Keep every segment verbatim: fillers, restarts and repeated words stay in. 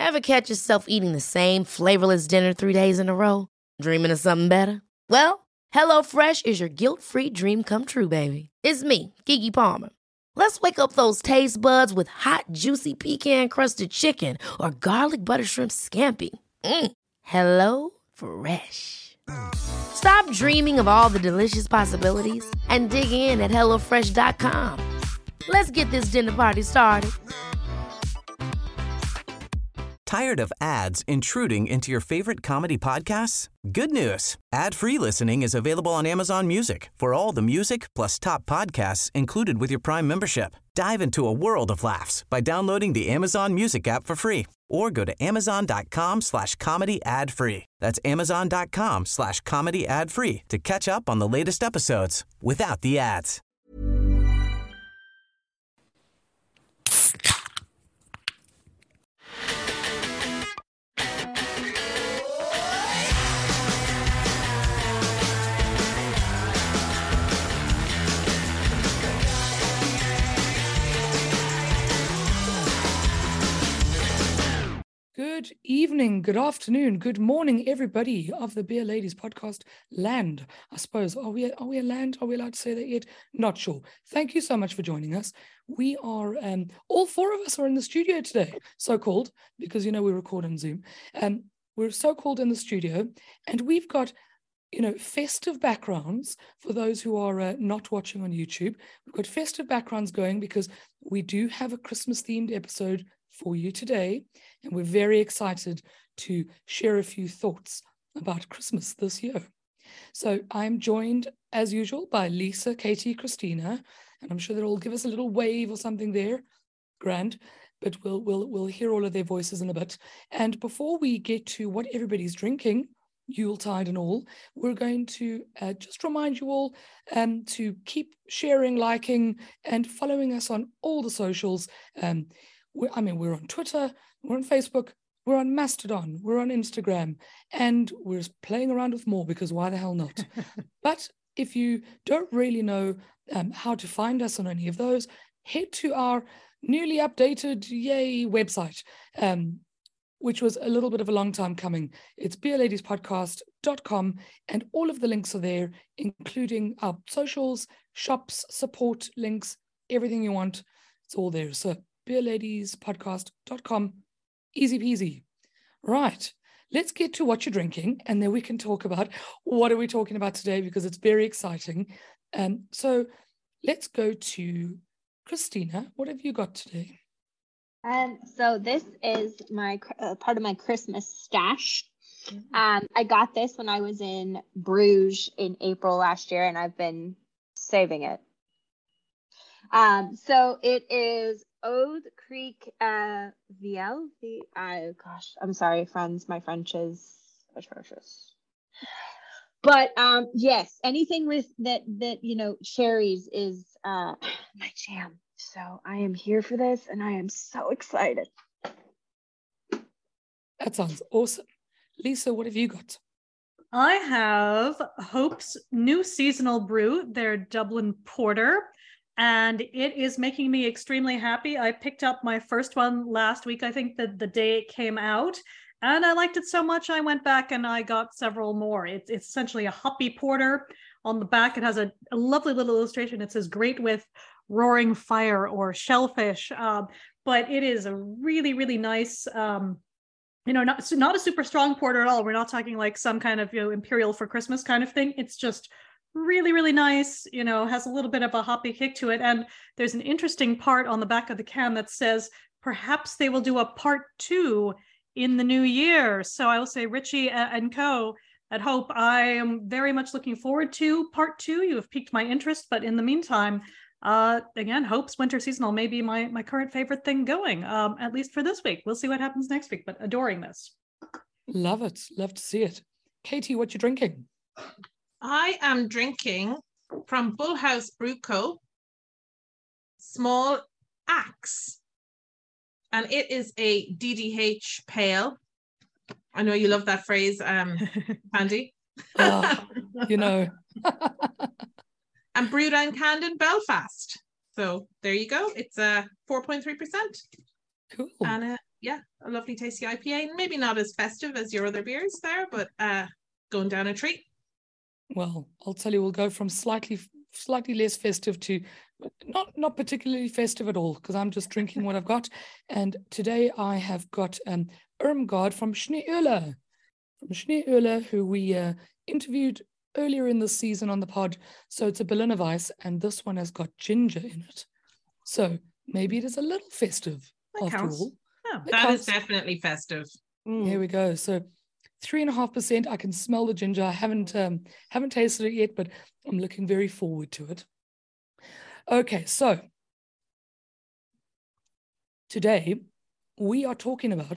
Ever catch yourself eating the same flavorless dinner three days in a row? Dreaming of something better? Well, HelloFresh is your guilt-free dream come true, baby. It's me, Keke Palmer. Let's wake up those taste buds with hot, juicy pecan-crusted chicken or garlic butter shrimp scampi. Mm. Hello Fresh. Stop dreaming of all the delicious possibilities and dig in at hello fresh dot com. Let's get this dinner party started. Tired of ads intruding into your favorite comedy podcasts? Good news. Ad-free listening is available on Amazon Music for all the music plus top podcasts included with your Prime membership. Dive into a world of laughs by downloading the Amazon Music app for free or go to amazon.com slash comedy ad free. That's amazon.com slash comedy ad free to catch up on the latest episodes without the ads. Good evening, good afternoon, good morning, everybody of the Beer Ladies podcast land. I suppose, are we are we a land? Are we allowed to say that yet? Not sure. Thank you so much for joining us. We are, um, all four of us are in the studio today, so-called, because, you know, we record on Zoom. Um, we're so-called in the studio, and we've got, you know, festive backgrounds for those who are uh, not watching on YouTube. We've got festive backgrounds going because we do have a Christmas-themed episode for you today, and we're very excited to share a few thoughts about Christmas this year. So I'm joined, as usual, by Lisa, Katie, Christina, and I'm sure they'll all give us a little wave or something there. Grand, but we'll we'll we'll hear all of their voices in a bit. And before we get to what everybody's drinking, Yuletide and all, we're going to uh, just remind you all um, to keep sharing, liking, and following us on all the socials. Um, We're, I mean, we're on Twitter, we're on Facebook, we're on Mastodon, we're on Instagram, and we're playing around with more because why the hell not? But if you don't really know um, how to find us on any of those, head to our newly updated, yay, website, um, which was a little bit of a long time coming. It's beer ladies podcast dot com, and all of the links are there, including our socials, shops, support links, everything you want. It's all there. So beer ladies podcast dot com, easy peasy. Right, let's get to what you're drinking, and then we can talk about what are we talking about today, because it's very exciting. Um, so let's go to Christina. What have you got today? Um, so this is my uh, part of my Christmas stash. Um, I got this when I was in Bruges in April last year, and I've been saving it. Um, so it is Ode Creek uh, V L. The uh, gosh, I'm sorry, friends. My French is atrocious. But um, yes, anything with that that you know cherries is uh, my jam. So I am here for this, and I am so excited. That sounds awesome. Lisa, what have you got? I have Hope's new seasonal brew, their Dublin Porter, and it is making me extremely happy. I picked up my first one last week, I think the, the day it came out, and I liked it so much I went back and I got several more. It's, it's essentially a hoppy porter. On the back, it has a, a lovely little illustration. It says, great with roaring fire or shellfish, um, but it is a really, really nice, um, you know, not, not a super strong porter at all. We're not talking like some kind of, you know, imperial for Christmas kind of thing. It's just really, really nice, you know, has a little bit of a hoppy kick to it. And there's an interesting part on the back of the can that says, perhaps they will do a part two in the new year. So I will say, Richie and co at Hope, I am very much looking forward to part two. You have piqued my interest, but in the meantime, Uh, again, Hope's winter seasonal may be my, my current favorite thing going, um, at least for this week. We'll see what happens next week, but adoring this. Love it. Love to see it. Katie, what you drinking? I am drinking from Bull House Brew Co. Small Axe. And it is a D D H pale. I know you love that phrase, um, Andy. Oh, you know. And brewed and canned in Belfast. So there you go. It's a uh, four point three percent. Cool. And uh, yeah, a lovely tasty I P A. Maybe not as festive as your other beers there, but uh, going down a treat. Well, I'll tell you, we'll go from slightly slightly less festive to not not particularly festive at all, because I'm just drinking what I've got. And today I have got um, Irmgard from Schneeöle, from Schneeöle, who we uh, interviewed earlier in the season on the pod. So it's a Berliner Weiss, and this one has got ginger in it. So maybe it is a little festive That after counts. all. Yeah, It That counts. is definitely festive. Mm. Here we go. So three and a half percent. I can smell the ginger. I haven't um, haven't tasted it yet, but I'm looking very forward to it. Okay, so today we are talking about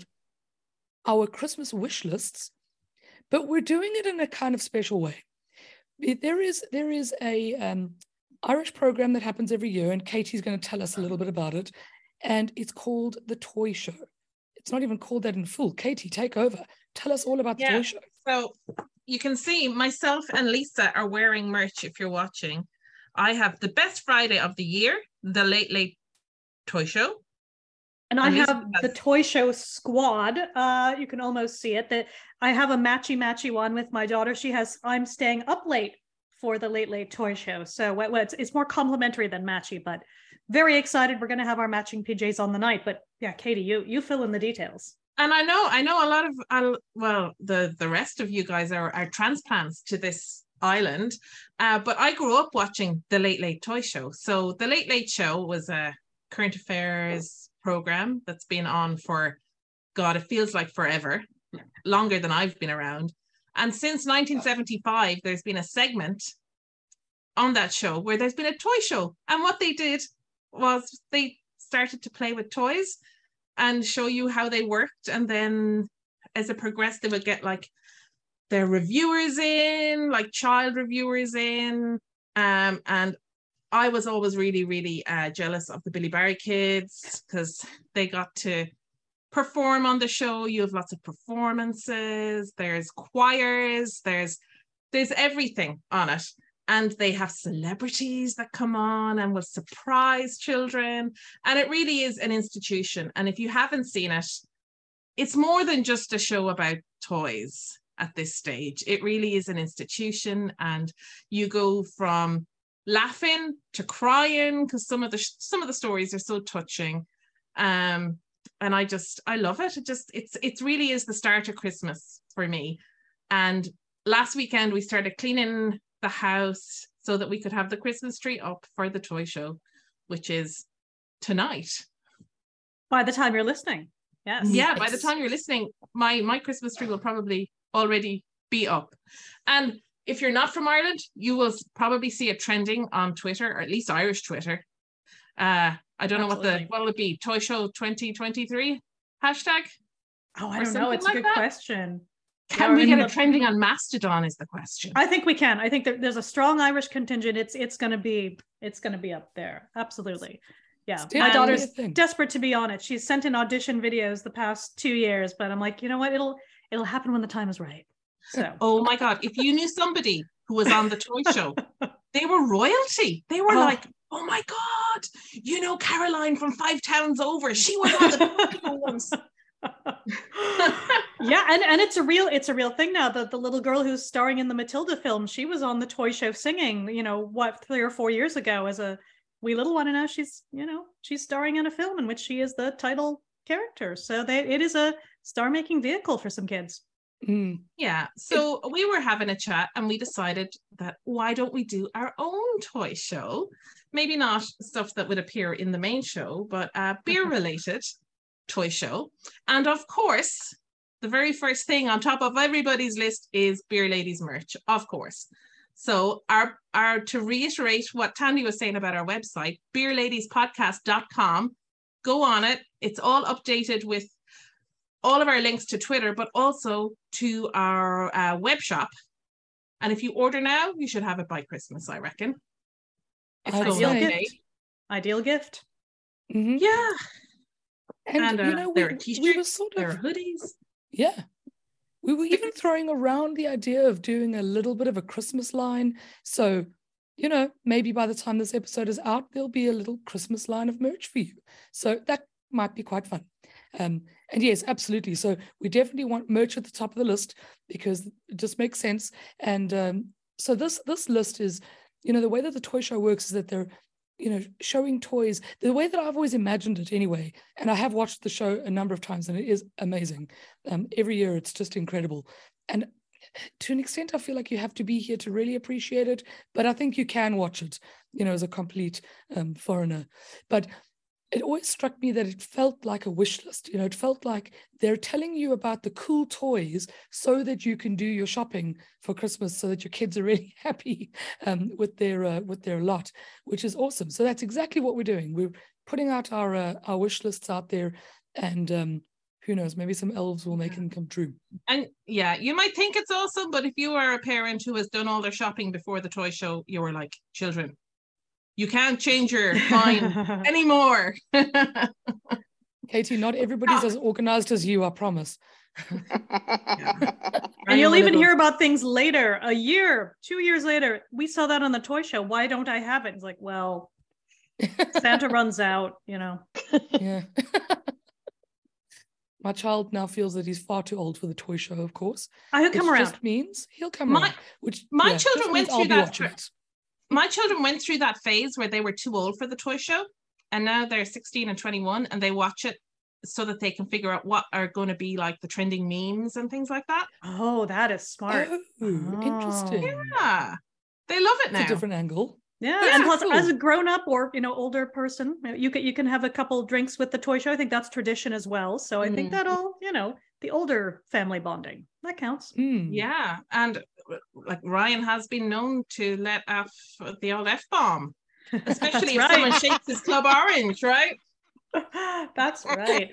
our Christmas wish lists, but we're doing it in a kind of special way. There is there is a um, Irish program that happens every year, and Katie's going to tell us a little bit about it, and it's called the Toy Show. It's not even called that in full. Katie, take over. Tell us all about the Yeah. Toy Show. So you can see myself and Lisa are wearing merch if you're watching. I have the best Friday of the year, the Late Late Toy Show. And I And Lisa have has- the Toy Show squad. Uh, you can almost see it. That I have a matchy matchy one with my daughter. She has I'm staying up late for the Late Late Toy Show. So what, what it's, it's more complimentary than matchy, but very excited. We're going to have our matching P Js on the night. But yeah, Katie, you you fill in the details. And I know, I know a lot of, uh, well, the, the rest of you guys are, are transplants to this island, uh, but I grew up watching the Late Late Toy Show. So the Late Late Show was a current affairs program that's been on for, God, it feels like forever, longer than I've been around. And since nineteen seventy-five, there's been a segment on that show where there's been a toy show. And what they did was they started to play with toys and show you how they worked. And then as it progressed, they would get like their reviewers in, like child reviewers in. Um, and I was always really, really uh, jealous of the Billy Barry kids because they got to perform on the show. You have lots of performances, there's choirs, there's there's everything on it. And they have celebrities that come on and will surprise children. And it really is an institution. And if you haven't seen it, it's more than just a show about toys at this stage. It really is an institution. And you go from laughing to crying because some of the some of the stories are so touching. Um, and I just, I love it. It just, it's, it really is the start of Christmas for me. And last weekend we started cleaning the house so that we could have the Christmas tree up for the toy show, which is tonight. By the time you're listening. Yes. Yeah, by the time you're listening, my my Christmas tree will probably already be up. And if you're not from Ireland, you will probably see it trending on Twitter, or at least Irish Twitter. Uh, I don't know what the, Absolutely. what will it be? Toy Show twenty twenty-three hashtag? Oh, I Or don't know. something It's like a good that? question. Can Yeah, we or get in it the- trending on Mastodon is the question. I think we can. I think there, there's a strong Irish contingent. It's it's going to be it's going to be up there. Absolutely. Yeah. It's My definitely daughter's a thing. desperate to be on it. She's sent in audition videos the past two years, but I'm like, you know what? It'll it'll happen when the time is right. So Oh my God, if you knew somebody who was on the toy show, they were royalty. They were Oh. like, oh my God, you know Caroline from Five Towns Over. She was on the toy show once. yeah, and, and it's a real it's a real thing now. The the little girl who's starring in the Matilda film, she was on the toy show singing, you know, what, three or four years ago as a wee little one, and now she's, you know, she's starring in a film in which she is the title character. So they it is a star-making vehicle for some kids. Mm. Yeah, so we were having a chat and we decided that why don't we do our own toy show? Maybe not stuff that would appear in the main show, but uh, beer-related toy show. And of course, the very first thing on top of everybody's list is Beer Ladies merch, of course. So our, our to reiterate what Tandy was saying about our website, beer ladies podcast dot com, go on it. It's all updated with all of our links to Twitter, but also to our uh, web shop. And if you order now, you should have it by Christmas, I reckon. It's I'd going Ideal say. okay. gift. Ideal gift. Mhm. Yeah. And, And, uh, you know, we, there are we t-shirts, were sort there are of, hoodies. yeah. We were even throwing around the idea of doing a little bit of a Christmas line. So, you know, maybe by the time this episode is out, there'll be a little Christmas line of merch for you. So that might be quite fun. Um, and yes, absolutely. So we definitely want merch at the top of the list because it just makes sense. And um, so this this list is, you know, the way that the toy show works is that they're, you know, showing toys the way that I've always imagined it anyway. And I have watched the show a number of times and it is amazing. Um, every year it's just incredible. And to an extent, I feel like you have to be here to really appreciate it, but I think you can watch it, you know, as a complete um, foreigner. But it always struck me that it felt like a wish list. You know, it felt like they're telling you about the cool toys so that you can do your shopping for Christmas, so that your kids are really happy um, with their uh, with their lot, which is awesome. So that's exactly what we're doing. We're putting out our uh, our wish lists out there, and um, who knows, maybe some elves will make them come true. And yeah, you might think it's awesome, but if you are a parent who has done all their shopping before the toy show, you were like, children, you can't change your mind anymore. Katie, not everybody's as organized as you, I promise. Yeah. And you'll even hear about things later, a year, two years later. We saw that on the toy show. Why don't I have it? It's like, well, Santa runs out, you know. Yeah. My child now feels that he's far too old for the toy show, of course. I he'll come around. Just means he'll come my, around. Which my yeah, children went through that. Tr- it. My children went through that phase where they were too old for the toy show, and now they're sixteen and twenty-one, and they watch it so that they can figure out what are going to be like the trending memes and things like that. Oh, that is smart. Oh, oh. Interesting. Yeah, they love it now. It's a different angle. Yeah, yeah and plus, cool. as a grown-up or you know older person, you can you can have a couple drinks with the toy show. I think that's tradition as well. So I mm. think that'll you know the older family bonding that counts. Mm. Yeah, and like Ryan has been known to let off the old F bomb, especially if right. someone shakes his club orange, right? That's right.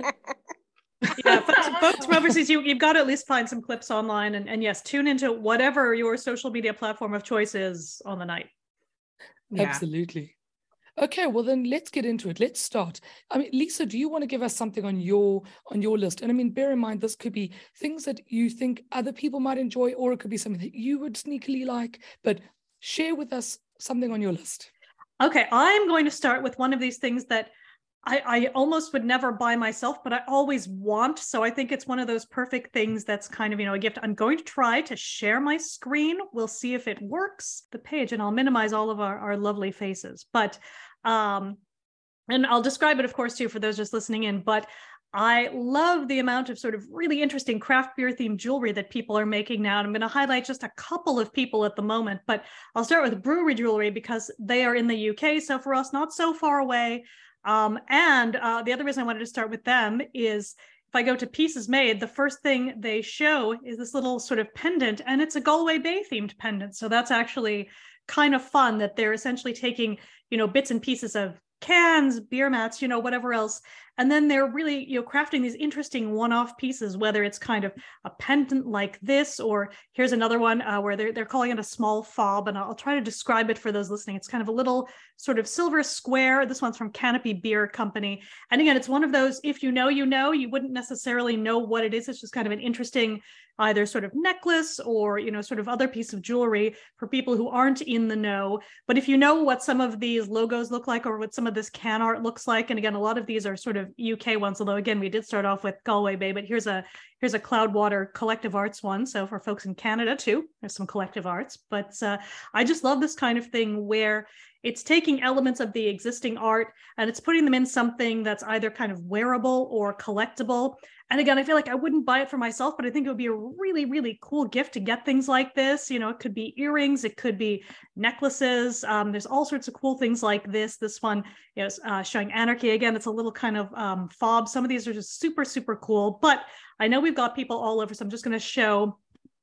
Yeah, folks, folks from overseas, you, you've got to at least find some clips online, and, and yes, tune into whatever your social media platform of choice is on the night. Yeah. Absolutely. Okay, well then let's get into it. Let's start. I mean, Lisa, do you want to give us something on your on your list? And I mean, bear in mind, this could be things that you think other people might enjoy, or it could be something that you would sneakily like, but share with us something on your list. Okay, I'm going to start with one of these things that I, I almost would never buy myself, but I always want. So I think it's one of those perfect things that's kind of, you know, a gift. I'm going to try to share my screen. We'll see if it works, the page, and I'll minimize all of our, our lovely faces. But, um, and I'll describe it, of course, too, for those just listening in. But I love the amount of sort of really interesting craft beer themed jewelry that people are making now. And I'm going to highlight just a couple of people at the moment, but I'll start with brewery jewelry because they are in the U K. So for us, not so far away. Um, and uh, the other reason I wanted to start with them is if I go to Pieces Made, the first thing they show is this little sort of pendant, and it's a Galway Bay themed pendant. So that's actually kind of fun that they're essentially taking, you know, bits and pieces of cans, beer mats, you know, whatever else. And then they're really, you know, crafting these interesting one-off pieces, whether it's kind of a pendant like this, or here's another one uh, where they're, they're calling it a small fob. And I'll try to describe it for those listening. It's kind of a little sort of silver square. This one's from Canopy Beer Company. And again, it's one of those, if you know, you know, you wouldn't necessarily know what it is. It's just kind of an interesting either sort of necklace or, you know, sort of other piece of jewelry for people who aren't in the know. But if you know what some of these logos look like or what some of this can art looks like, and again, a lot of these are sort of U K ones, although again, we did start off with Galway Bay, but here's a here's a Cloudwater Collective Arts one. So for folks in Canada too, there's some collective arts. But uh, I just love this kind of thing where it's taking elements of the existing art and it's putting them in something that's either kind of wearable or collectible. And again, I feel like I wouldn't buy it for myself, but I think it would be a really, really cool gift to get things like this. You know, it could be earrings, it could be necklaces. Um, there's all sorts of cool things like this. This one is uh, showing anarchy. Again, it's a little kind of um, fob. Some of these are just super, super cool. But I know we've got people all over, so I'm just going to show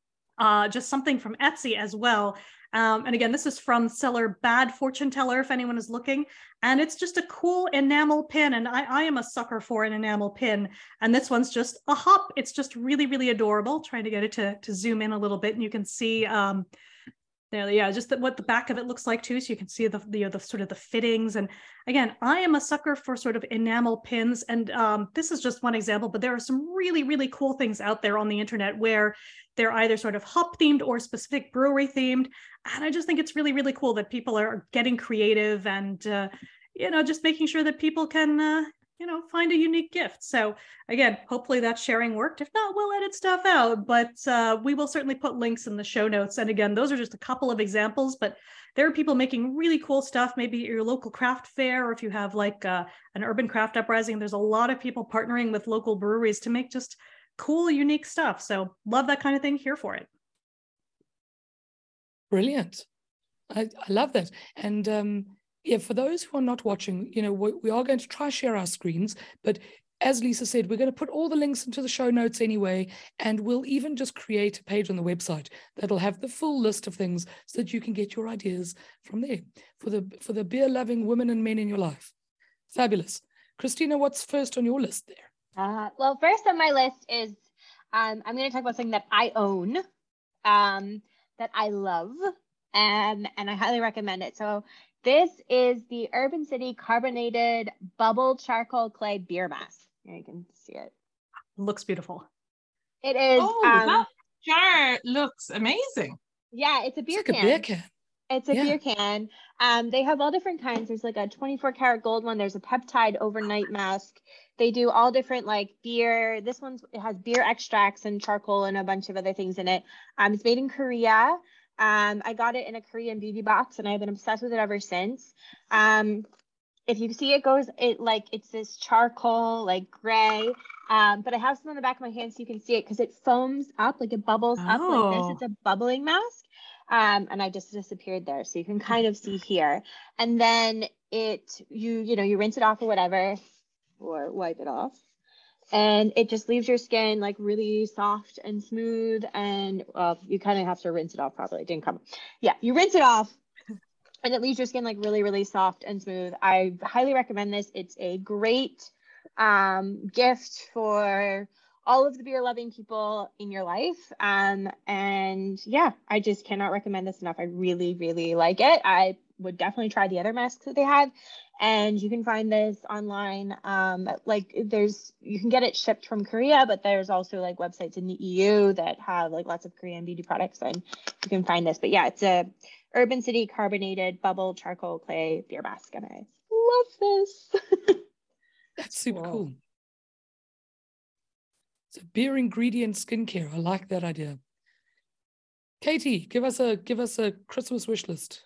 uh, just something from Etsy as well. Um, and again, this is from seller Bad Fortune Teller, if anyone is looking. And it's just a cool enamel pin. And I, I am a sucker for an enamel pin. And this one's just a hop. It's just really, really adorable. Trying to get it to, to zoom in a little bit. And you can see um, there, yeah, just the, what the back of it looks like too. So you can see the, the, you know, the sort of the fittings. And again, I am a sucker for sort of enamel pins. And um, this is just one example, but there are some really, really cool things out there on the internet where they're either sort of hop themed or specific brewery themed. And I just think it's really, really cool that people are getting creative and, uh, you know, just making sure that people can, uh, you know, find a unique gift. So again, hopefully that sharing worked. If not, we'll edit stuff out, but uh, we will certainly put links in the show notes. And again, those are just a couple of examples, but there are people making really cool stuff, maybe at your local craft fair, or if you have like uh, an urban craft uprising, there's a lot of people partnering with local breweries to make just cool, unique stuff. So love that kind of thing, here for it. Brilliant. I, I love that. And um, yeah, for those who are not watching, you know, we, we are going to try share our screens, but as Lisa said, we're going to put all the links into the show notes anyway, and we'll even just create a page on the website that'll have the full list of things so that you can get your ideas from there for the for the beer-loving women and men in your life. Fabulous. Christina, what's first on your list there? Uh, well, first on my list is um, I'm going to talk about something that I own, um, that I love, and and I highly recommend it. So this is the Urban City Carbonated Bubble Charcoal Clay Beer Mask. Here you can see it. Looks beautiful. It is. Oh, um, that jar looks amazing. Yeah, it's a beer It's like can. a beer can. It's a Yeah. beer can. Um, they have all different kinds. There's like a twenty-four karat gold one. There's a peptide overnight mask. They do all different like beer. This one's it has beer extracts and charcoal and a bunch of other things in it. Um, it's made in Korea. Um, I got it in a Korean beauty box, and I've been obsessed with it ever since. Um, if you see it goes, it like it's this charcoal like gray. Um, but I have some on the back of my hand so you can see it because it foams up, like it bubbles up like Oh. this. It's a bubbling mask. Um, and I just disappeared there. So you can kind of see here. And then it, you, you know, you rinse it off or whatever, or wipe it off. And it just leaves your skin like really soft and smooth. And uh, you kind of have to rinse it off properly. It didn't come. Yeah, you rinse it off. And it leaves your skin like really, really soft and smooth. I highly recommend this. It's a great um, gift for all of the beer loving people in your life. Um, and yeah, I just cannot recommend this enough. I really, really like it. I would definitely try the other masks that they have. And you can find this online. Um, like there's, you can get it shipped from Korea, but there's also like websites in the E U that have like lots of Korean beauty products, and you can find this. But yeah, it's a Urban City Carbonated Bubble Charcoal Clay Beer Mask, and I love this. That's super Wow. cool. So beer ingredient skincare. I like that idea. Katie, give us a give us a Christmas wish list.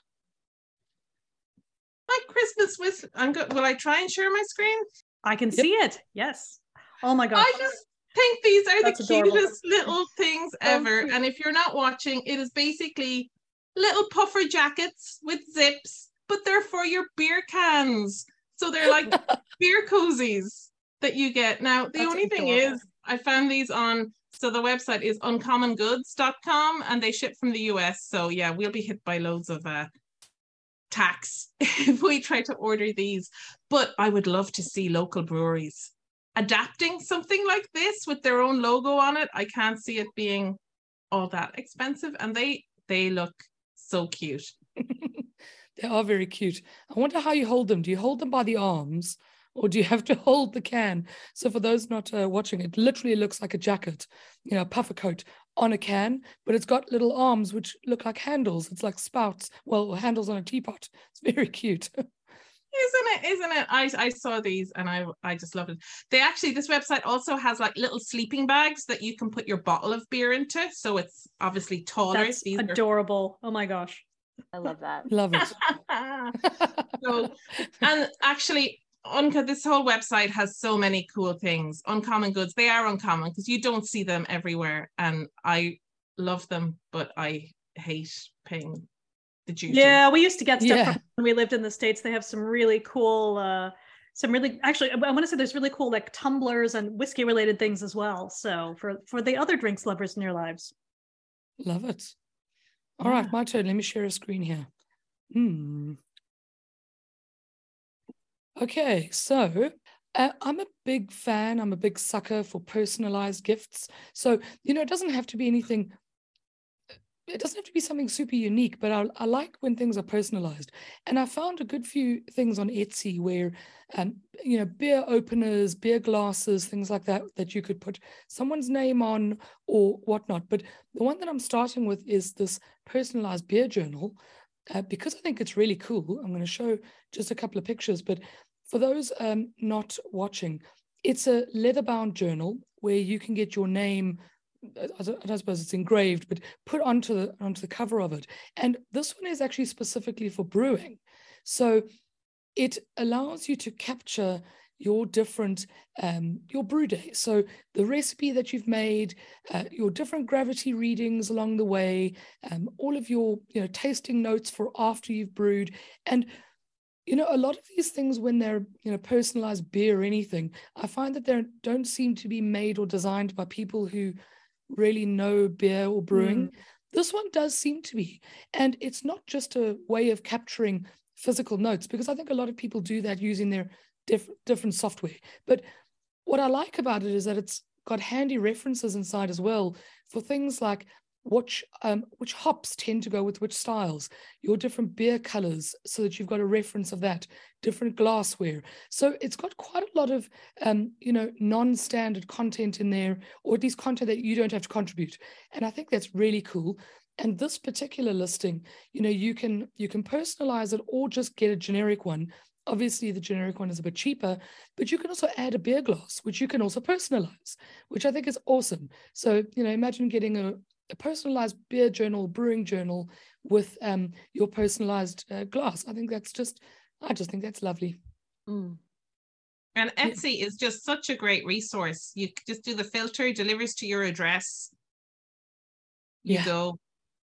My Christmas wish. I'm good. Will I try and share my screen? I can Yep. see it. Yes. Oh my gosh. I just think these are That's the adorable. cutest little things ever. cute. And if you're not watching, it is basically little puffer jackets with zips, but they're for your beer cans. So they're like beer cozies that you get. Now, the That's only thing adorable. is, I found these on, so the website is uncommon goods dot com and they ship from the U S. So yeah, we'll be hit by loads of uh, tax if we try to order these. But I would love to see local breweries adapting something like this with their own logo on it. I can't see it being all that expensive, and they they look so cute. They are very cute. I wonder how you hold them. Do you hold them by the arms, or do you have to hold the can? So for those not uh, watching, it literally looks like a jacket, you know, a puffer coat on a can, but it's got little arms which look like handles. It's like spouts, well, handles on a teapot. It's very cute. Isn't it? Isn't it? I, I saw these and I I just love it. They actually, this website also has like little sleeping bags that you can put your bottle of beer into. So it's obviously taller. That's These are- adorable. Oh my gosh. I love that. Love it. so, and actually, Unco, this whole website has so many cool things. Uncommon goods, they are uncommon because you don't see them everywhere. And I love them, but I hate paying the duty. Yeah, we used to get stuff Yeah. from when we lived in the States. They have some really cool, uh, some really, actually, I want to say there's really cool like tumblers and whiskey related things as well. So for, for the other drinks lovers in your lives. Love it. All right, Yeah. my turn. Let me share a screen here. Hmm. Okay, so uh, I'm a big fan. I'm a big sucker for personalized gifts. So, you know, it doesn't have to be anything, it doesn't have to be something super unique, but I, I like when things are personalized. And I found a good few things on Etsy where, um, you know, beer openers, beer glasses, things like that, that you could put someone's name on or whatnot. But the one that I'm starting with is this personalized beer journal. Uh, because I think it's really cool. I'm going to show just a couple of pictures, but for those um, not watching, it's a leather-bound journal where you can get your name, I don't, I don't suppose it's engraved, but put onto the onto the cover of it. And this one is actually specifically for brewing. So it allows you to capture your different, um, your brew day. So the recipe that you've made, uh, your different gravity readings along the way, um, all of your, you know, tasting notes for after you've brewed. And, you know, a lot of these things, when they're, you know, personalized beer or anything, I find that they don't seem to be made or designed by people who really know beer or brewing. Mm. This one does seem to be. And it's not just a way of capturing physical notes, because I think a lot of people do that using their diff- different software. But what I like about it is that it's got handy references inside as well for things like which um, which hops tend to go with which styles, your different beer colors, so that you've got a reference of that, different glassware. So it's got quite a lot of um, you know, non-standard content in there, or at least content that you don't have to contribute. And I think that's really cool. And this particular listing, you know, you can you can personalize it or just get a generic one. Obviously, the generic one is a bit cheaper, but you can also add a beer glass, which you can also personalize, which I think is awesome. So, you know, imagine getting a, a personalized beer journal, brewing journal with um, your personalized uh, glass. I think that's just, I just think that's lovely. Mm. And Etsy yeah. is just such a great resource. You just do the filter, delivers to your address. You yeah. go.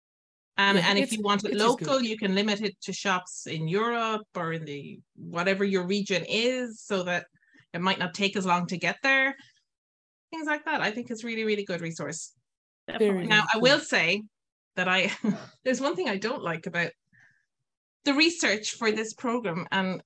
Um, yeah, and if you want it local, you can limit it to shops in Europe or in the whatever your region is, so that it might not take as long to get there. Things like that. I think it's really, really good resource. Very now, cool. I will say that I there's one thing I don't like about the research for this program, and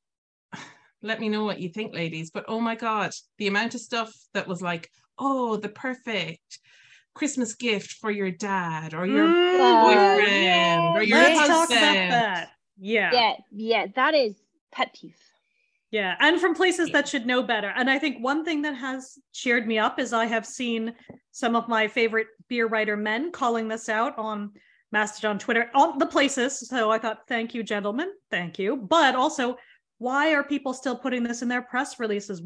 let me know what you think, ladies. But oh my God, the amount of stuff that was like, oh, the perfect Christmas gift for your dad or your mm, boyfriend yeah. or your Let's husband. talk about that. Yeah. Yeah, yeah, that is pet peeve. Yeah, and from places that should know better. And I think one thing that has cheered me up is I have seen some of my favorite beer writer men calling this out on Mastodon, Twitter, all the places. So I thought, thank you, gentlemen. Thank you. But also, why are people still putting this in their press releases?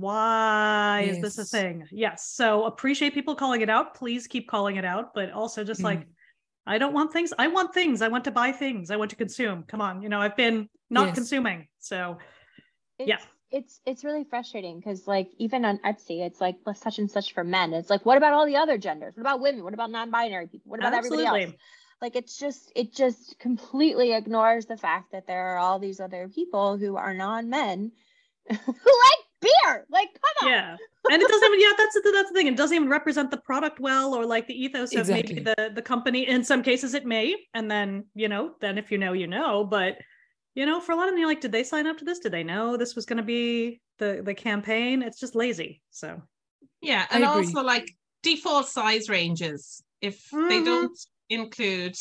Why yes. is this a thing? Yes. So appreciate people calling it out. Please keep calling it out. But also just mm. like, I don't want things. I want things. I want to buy things. I want to consume. Come on. You know, I've been not yes. consuming. So it's, yeah. It's it's really frustrating because like even on Etsy, it's like such and such for men. It's like, what about all the other genders? What about women? What about non-binary people? What about Absolutely. everybody else? Like, it's just, it just completely ignores the fact that there are all these other people who are non-men who like beer. Like, come on. Yeah. And it doesn't even, yeah, that's, that's the thing. It doesn't even represent the product well, or like the ethos of exactly. maybe the, the company. In some cases it may, and then, you know, then if you know, you know, but you know, for a lot of them, you're like, did they sign up to this? Did they know this was going to be the, the campaign? It's just lazy. So. Yeah. And also like default size ranges. If mm-hmm. they don't include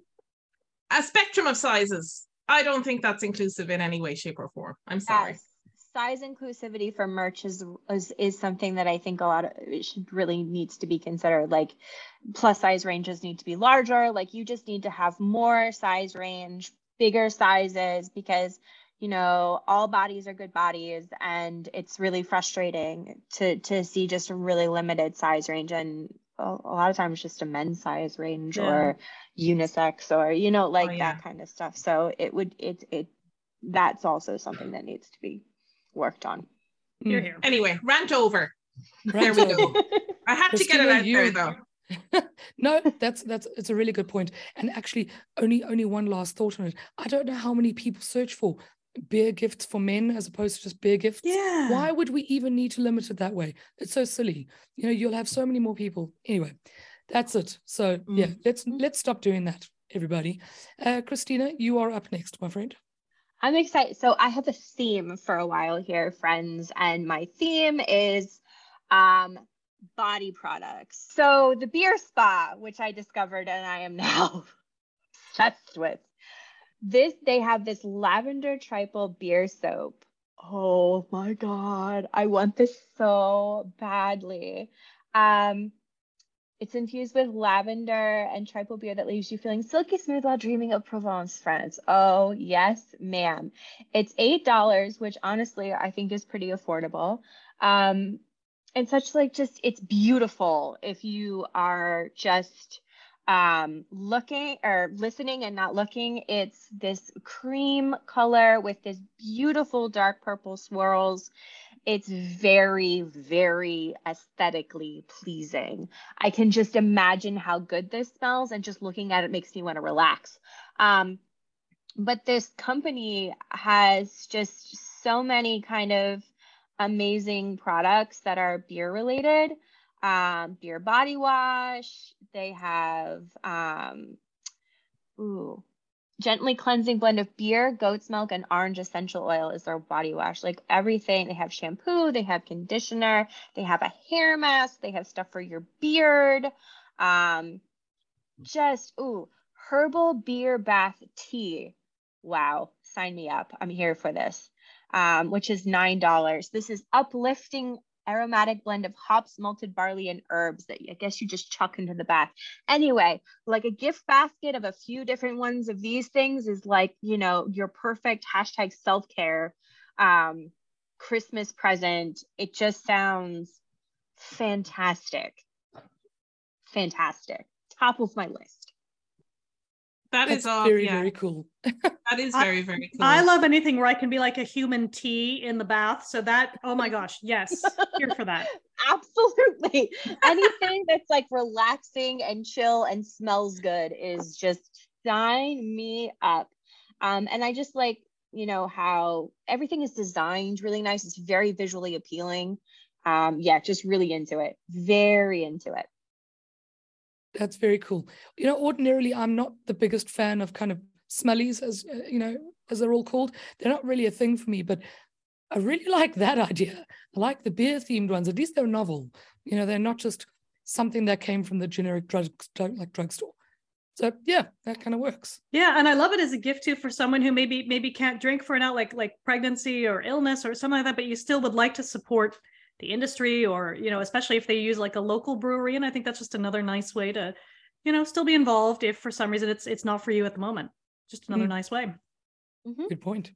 a spectrum of sizes, I don't think that's inclusive in any way, shape, or form. I'm sorry. Yes. Size inclusivity for merch is, is is something that I think a lot of it should really needs to be considered. Like, plus size ranges need to be larger. Like, you just need to have more size range, bigger sizes, because you know all bodies are good bodies, and it's really frustrating to to see just a really limited size range, and a lot of times just a men's size range yeah. or unisex, or you know like oh, yeah. that kind of stuff. So it would it it that's also something that needs to be worked on. You're here. Anyway, rant over. Rant there we go. I had Christina, to get it out you... there though. No, that's that's it's a really good point. And actually, only only one last thought on it. I don't know how many people search for beer gifts for men as opposed to just beer gifts. Yeah. Why would we even need to limit it that way? It's so silly. You know, you'll have so many more people. Anyway, that's it. So mm. yeah, let's let's stop doing that, everybody. Uh, Christina, you are up next, my friend. I'm excited. So I have a theme for a while here, friends, and my theme is um body products. So the Beer Spa, which I discovered and I am now obsessed with. This, they have this lavender triple beer soap. Oh my God. I want this so badly. Um, It's infused with lavender and triple beer that leaves you feeling silky smooth while dreaming of Provence, France. Oh, yes, ma'am. It's eight dollars, which honestly I think is pretty affordable. Um, and such like just, it's beautiful if you are just um, looking or listening and not looking. It's this cream color with this beautiful dark purple swirls. It's very, very aesthetically pleasing. I can just imagine how good this smells, and just looking at it makes me want to relax. Um, but this company has just so many kind of amazing products that are beer related. Um, beer body wash. They have, um, ooh, gently cleansing blend of beer, goat's milk, and orange essential oil is their body wash. Like everything. They have shampoo, they have conditioner, they have a hair mask, they have stuff for your beard. Um, just, ooh, herbal beer bath tea. Wow, sign me up. I'm here for this. Um, which is nine dollars. This is uplifting aromatic blend of hops, malted barley, and herbs that I guess you just chuck into the bath. Anyway, like a gift basket of a few different ones of these things is like, you know, your perfect hashtag self-care um, Christmas present. It just sounds fantastic. Fantastic. Top of my list. That That's is all. very, Yeah, very cool. that is very, very cool. I love anything where I can be like a human tea in the bath. So that, oh my gosh, yes, here for that. Absolutely. Anything that's like relaxing and chill and smells good is just sign me up. Um, and I just like, you know, how everything is designed really nice. It's very visually appealing. Um, yeah, just really into it. Very into it. That's very cool. You know, ordinarily, I'm not the biggest fan of kind of smellies, as uh, you know, as they're all called. They're not really a thing for me, but I really like that idea. I like the beer themed ones. At least they're novel. You know, they're not just something that came from the generic drug, drug like drugstore. So yeah, that kind of works. Yeah, and I love it as a gift too for someone who maybe maybe can't drink for an out like like pregnancy or illness or something like that, but you still would like to support the industry, or, you know, especially if they use like a local brewery. And I think that's just another nice way to, you know, still be involved if for some reason it's it's not for you at the moment. Just another mm. nice way. Mm-hmm. Good point.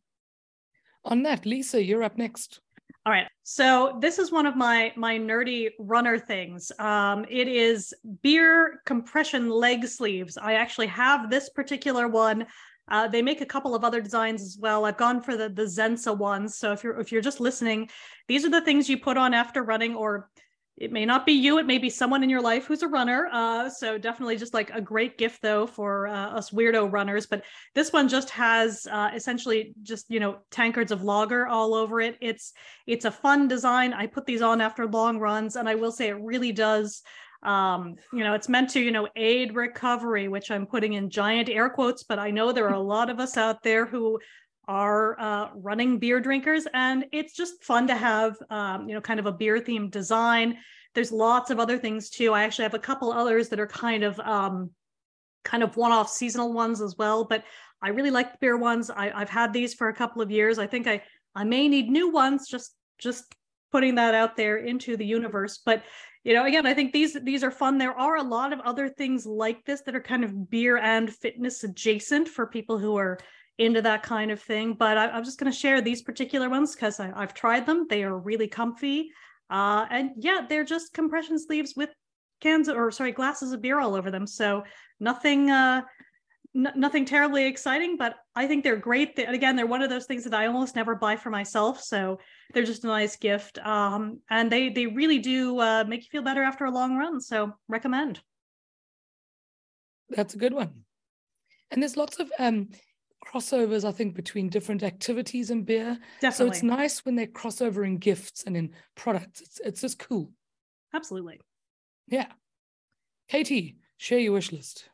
On that, Lisa, you're up next. All right. So this is one of my my nerdy runner things. Um, it is beer compression leg sleeves. I actually have this particular one. Uh, they make a couple of other designs as well. I've gone for the the Zensa ones. So if you're if you're just listening, these are the things you put on after running, or it may not be you, it may be someone in your life who's a runner. Uh, so definitely just like a great gift though for uh, us weirdo runners. But this one just has uh, essentially just, you know, tankards of lager all over it. It's it's a fun design. I put these on after long runs, and I will say it really does. Um, you know, it's meant to, you know, aid recovery, which I'm putting in giant air quotes, but I know there are a lot of us out there who are uh, running beer drinkers, and it's just fun to have, um, you know, kind of a beer themed design. There's lots of other things too. I actually have a couple others that are kind of, um, kind of one-off seasonal ones as well, but I really like the beer ones. I, I've had these for a couple of years. I think I, I may need new ones, just, just putting that out there into the universe. But you know, again, I think these these are fun. There are a lot of other things like this that are kind of beer and fitness adjacent for people who are into that kind of thing. But I, I'm just going to share these particular ones because I've tried them. They are really comfy. Uh, and yeah, they're just compression sleeves with cans or sorry, glasses of beer all over them. So nothing, uh, n- nothing terribly exciting, but I think they're great. They, again, they're one of those things that I almost never buy for myself. So they're just a nice gift. Um, and they, they really do uh, make you feel better after a long run. So recommend. That's a good one. And there's lots of um, crossovers, I think, between different activities and beer. Definitely. So it's nice when they cross over in gifts and in products. It's it's just cool. Absolutely. Yeah. Katie, share your wish list.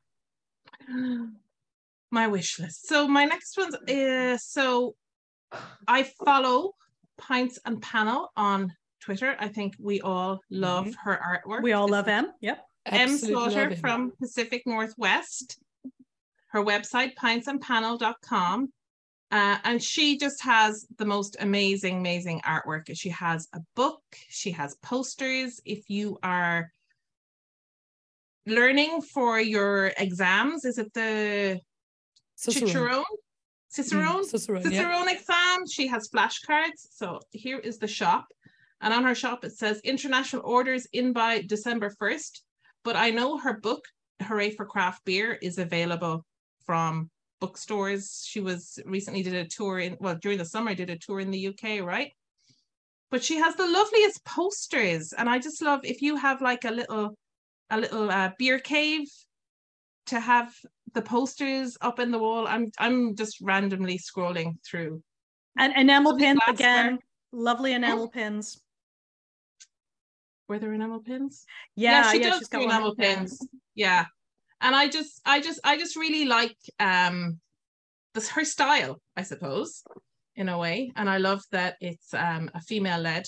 My wish list. So my next one is, so I follow Pints and Panel on Twitter. I think we all love mm-hmm. her artwork. We all love Em. Yep. Em Slaughter from Pacific Northwest. Her website, pints and panel dot com. Uh, and she just has the most amazing, amazing artwork. She has a book. She has posters. If you are learning for your exams. Is it the Cicerone. Cicerone? Cicerone? Mm, Cicerone, Cicerone yeah. exam. She has flashcards. So here is the shop. And on her shop, it says international orders in by December first. But I know her book, Hooray for Craft Beer, is available from bookstores. She was recently did a tour in, well, during the summer, did a tour in the U K, right? But she has the loveliest posters. And I just love, if you have like a little, a little uh, beer cave, to have the posters up in the wall. I'm I'm just randomly scrolling through. And enamel Lovely pins glassware. again. Lovely enamel pins. Were there enamel pins? Yeah, she yeah, does she's do got one. enamel pins. Yeah. And I just I just I just really like um this her style, I suppose, in a way. And I love that it's um a female-led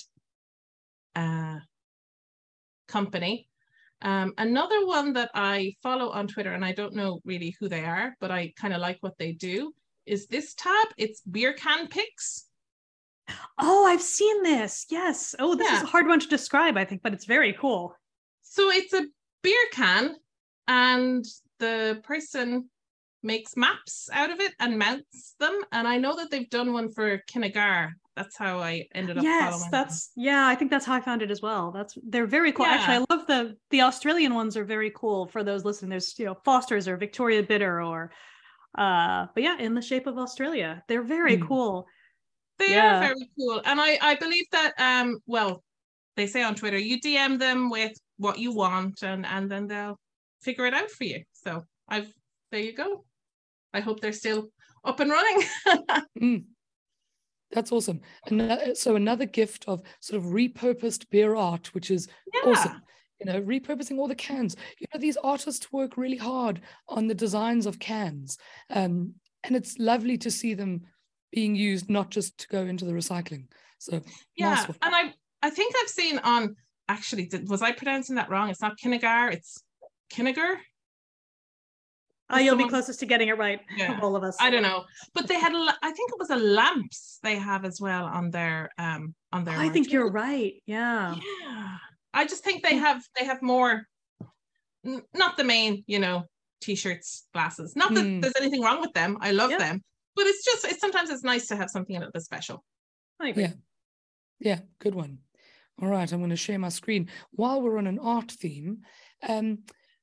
uh company. Um, another one that I follow on Twitter, and I don't know really who they are, but I kind of like what they do, is this tab. It's beer can picks. Oh, I've seen this. Yes. Oh, this Yeah. is a hard one to describe, I think, but it's very cool. So it's a beer can, and the person makes maps out of it and mounts them. And I know that they've done one for Kinnegar. That's how I ended up Yes, following that's them. Yeah, I think that's how I found it as well. That's they're very cool. Yeah. Actually, I love the the Australian ones are very cool for those listening. There's, you know, Foster's or Victoria Bitter or uh but yeah, in the shape of Australia. They're very Mm. cool. They Yeah. are very cool. And I, I believe that um well, they say on Twitter, you D M them with what you want and, and then they'll figure it out for you. So I've there you go. I hope they're still up and running. Mm. That's awesome. And so another gift of sort of repurposed beer art, which is Yeah. awesome. You know, repurposing all the cans. You know, these artists work really hard on the designs of cans. Um, and it's lovely to see them being used, not just to go into the recycling. So Yeah. nice one. And I I think I've seen on actually did, was I pronouncing that wrong? It's not Kinnegar, it's Kinnegar. Oh, you'll be someone- closest to getting it right. Yeah. All of us. I don't know, but they had a la- I think it was a lamps they have as well on their um on their. Oh, I think merch. you're right. Yeah. Yeah, I just think they have they have more, n- not the main, you know, t-shirts, glasses. Not that Mm. there's anything wrong with them. I love Yeah. them, but it's just it's sometimes it's nice to have something a little bit special. I agree. Yeah. Yeah, good one. All right, I'm going to share my screen. While we're on an art theme, um,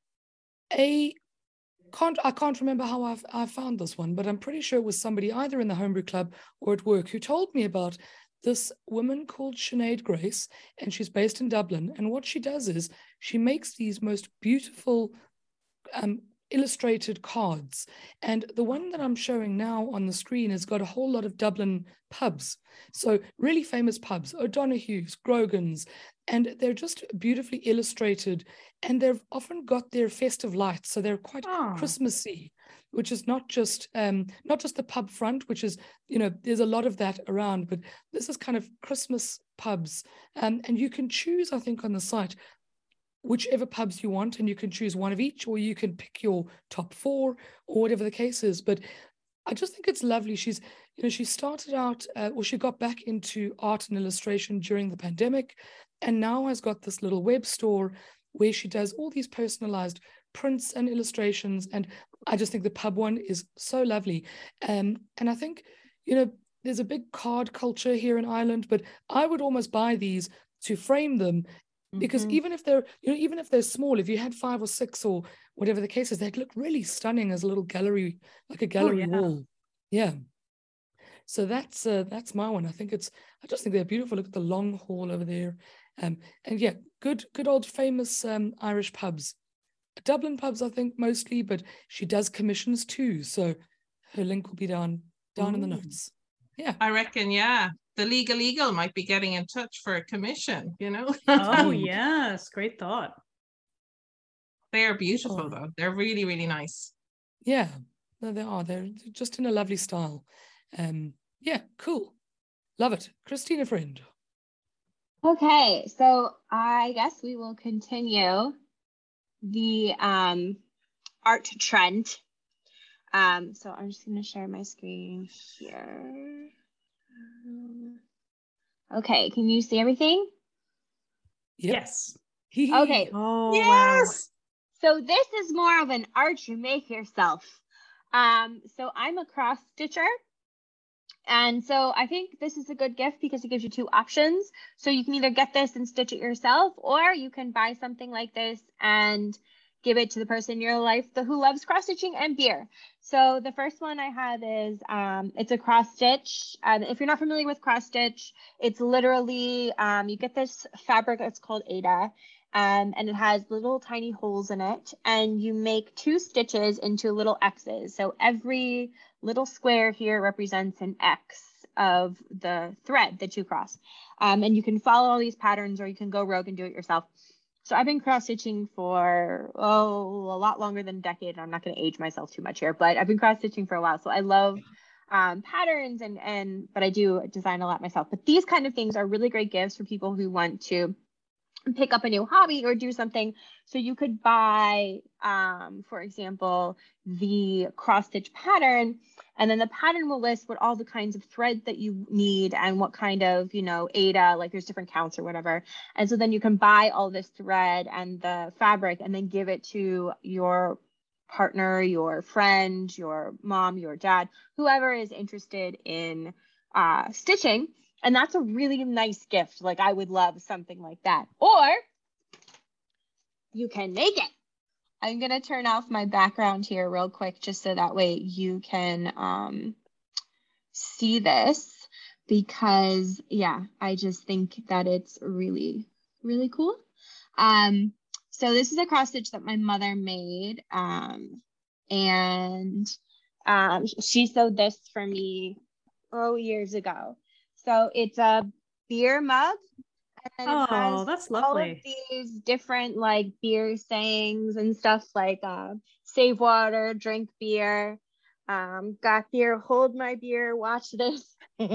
a can't I can't remember how I've, I found this one, but I'm pretty sure it was somebody either in the homebrew club or at work who told me about this woman called Sinead Grace, and she's based in Dublin. And what she does is she makes these most beautiful um, illustrated cards. And the one that I'm showing now on the screen has got a whole lot of Dublin pubs. So really famous pubs, O'Donoghue's, Grogan's, and they're just beautifully illustrated, and they've often got their festive lights. So they're quite Oh. Christmassy, which is not just um, not just the pub front, which is, you know, there's a lot of that around, but this is kind of Christmas pubs. Um, and you can choose, I think, on the site, whichever pubs you want, and you can choose one of each, or you can pick your top four or whatever the case is. But I just think it's lovely. She's, you know, she started out, uh, or she got back into art and illustration during the pandemic, and now has got this little web store where she does all these personalized prints and illustrations. And I just think the pub one is so lovely. Um, and I think, you know, there's a big card culture here in Ireland, but I would almost buy these to frame them, because Mhm. even if they're, you know, even if they're small, if you had five or six or whatever the case is, they'd look really stunning as a little gallery, like a gallery yeah. wall. Yeah. So that's uh, that's my one. I think it's, I just think they're beautiful. Look at the long hall over there. Um, and yeah, good, good old famous um, Irish pubs. Dublin pubs, I think, mostly, but she does commissions too. So her link will be down down in the Ooh. notes. Yeah. I reckon, yeah, the Legal Eagle might be getting in touch for a commission, you know. Oh, yes. Great thought. They are beautiful Oh. though. They're really, really nice. Yeah, no, they are. They're just in a lovely style. Um, yeah, cool. Love it. Christina, friend. Okay, so I guess we will continue the um, art trend. Um, so I'm just going to share my screen here. Um, okay, can you see everything? Yep. Yes. Okay. Oh, Yes. So this is more of an art you make yourself. Um, so I'm a cross stitcher. And so I think this is a good gift because it gives you two options. So you can either get this and stitch it yourself, or you can buy something like this and give it to the person in your life who loves cross stitching and beer. So the first one I have is, um, it's a cross stitch. Um, if you're not familiar with cross stitch, it's literally, um, you get this fabric that's called Aida, um, and it has little tiny holes in it, and you make two stitches into little X's. So every little square here represents an X of the thread that you cross. Um, and you can follow all these patterns, or you can go rogue and do it yourself. So I've been cross stitching for, oh, a lot longer than a decade. I'm not going to age myself too much here, but I've been cross stitching for a while. So I love um, patterns and, and, but I do design a lot myself. But these kind of things are really great gifts for people who want to pick up a new hobby or do something. So you could buy, um, for example, the cross stitch pattern, and then the pattern will list what all the kinds of thread that you need and what kind of, you know, Aida, like there's different counts or whatever. And so then you can buy all this thread and the fabric and then give it to your partner, your friend, your mom, your dad, whoever is interested in uh, stitching. And that's a really nice gift. Like I would love something like that. Or you can make it. I'm going to turn off my background here real quick, just so that way you can um, see this, because yeah, I just think that it's really, really cool. Um, so this is a cross stitch that my mother made. Um, and um, she sewed this for me, oh, years ago. So it's a beer mug, and it Oh, has that's all of lovely. these different like beer sayings and stuff, like uh, save water, drink beer, um, got beer, hold my beer, watch this.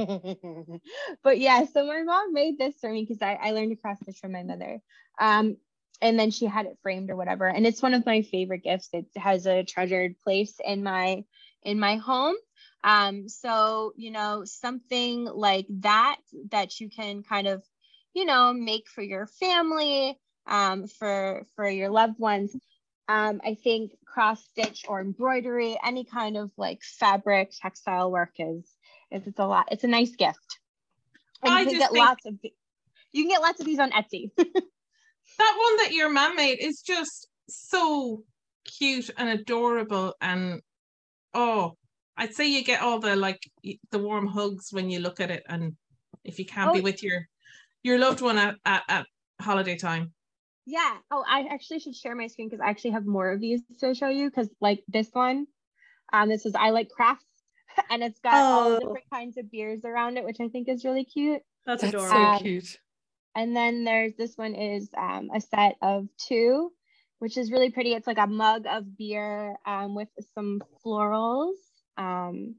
But yeah, so my mom made this for me because I, I learned to cross stitch from my mother. Um, and then she had it framed or whatever. And it's one of my favorite gifts. It has a treasured place in my in my home. Um, so, you know, something like that, that you can kind of, you know, make for your family, um, for, for your loved ones. Um, I think cross stitch or embroidery, any kind of like fabric, textile work is, is it's a lot, it's a nice gift. And I you can just get think lots of, you can get lots of these on Etsy. that one that your mom made is just so cute and adorable, and oh, I'd say you get all the like the warm hugs when you look at it, and if you can't Oh, be with your your loved one at, at, at holiday time. yeah. Oh, I actually should share my screen because I actually have more of these to show you. Because like this one, um, this is I Like Crafts, and it's got all Oh. different kinds of beers around it, which I think is really cute. That's That's adorable. so Um, cute. And then there's this one is um, a set of two, which is really pretty. It's like a mug of beer um, with some florals. Um,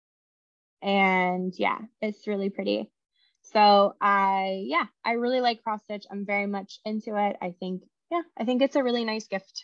and yeah, it's really pretty. So I, yeah, I really like cross stitch. I'm very much into it. I think, yeah, I think it's a really nice gift.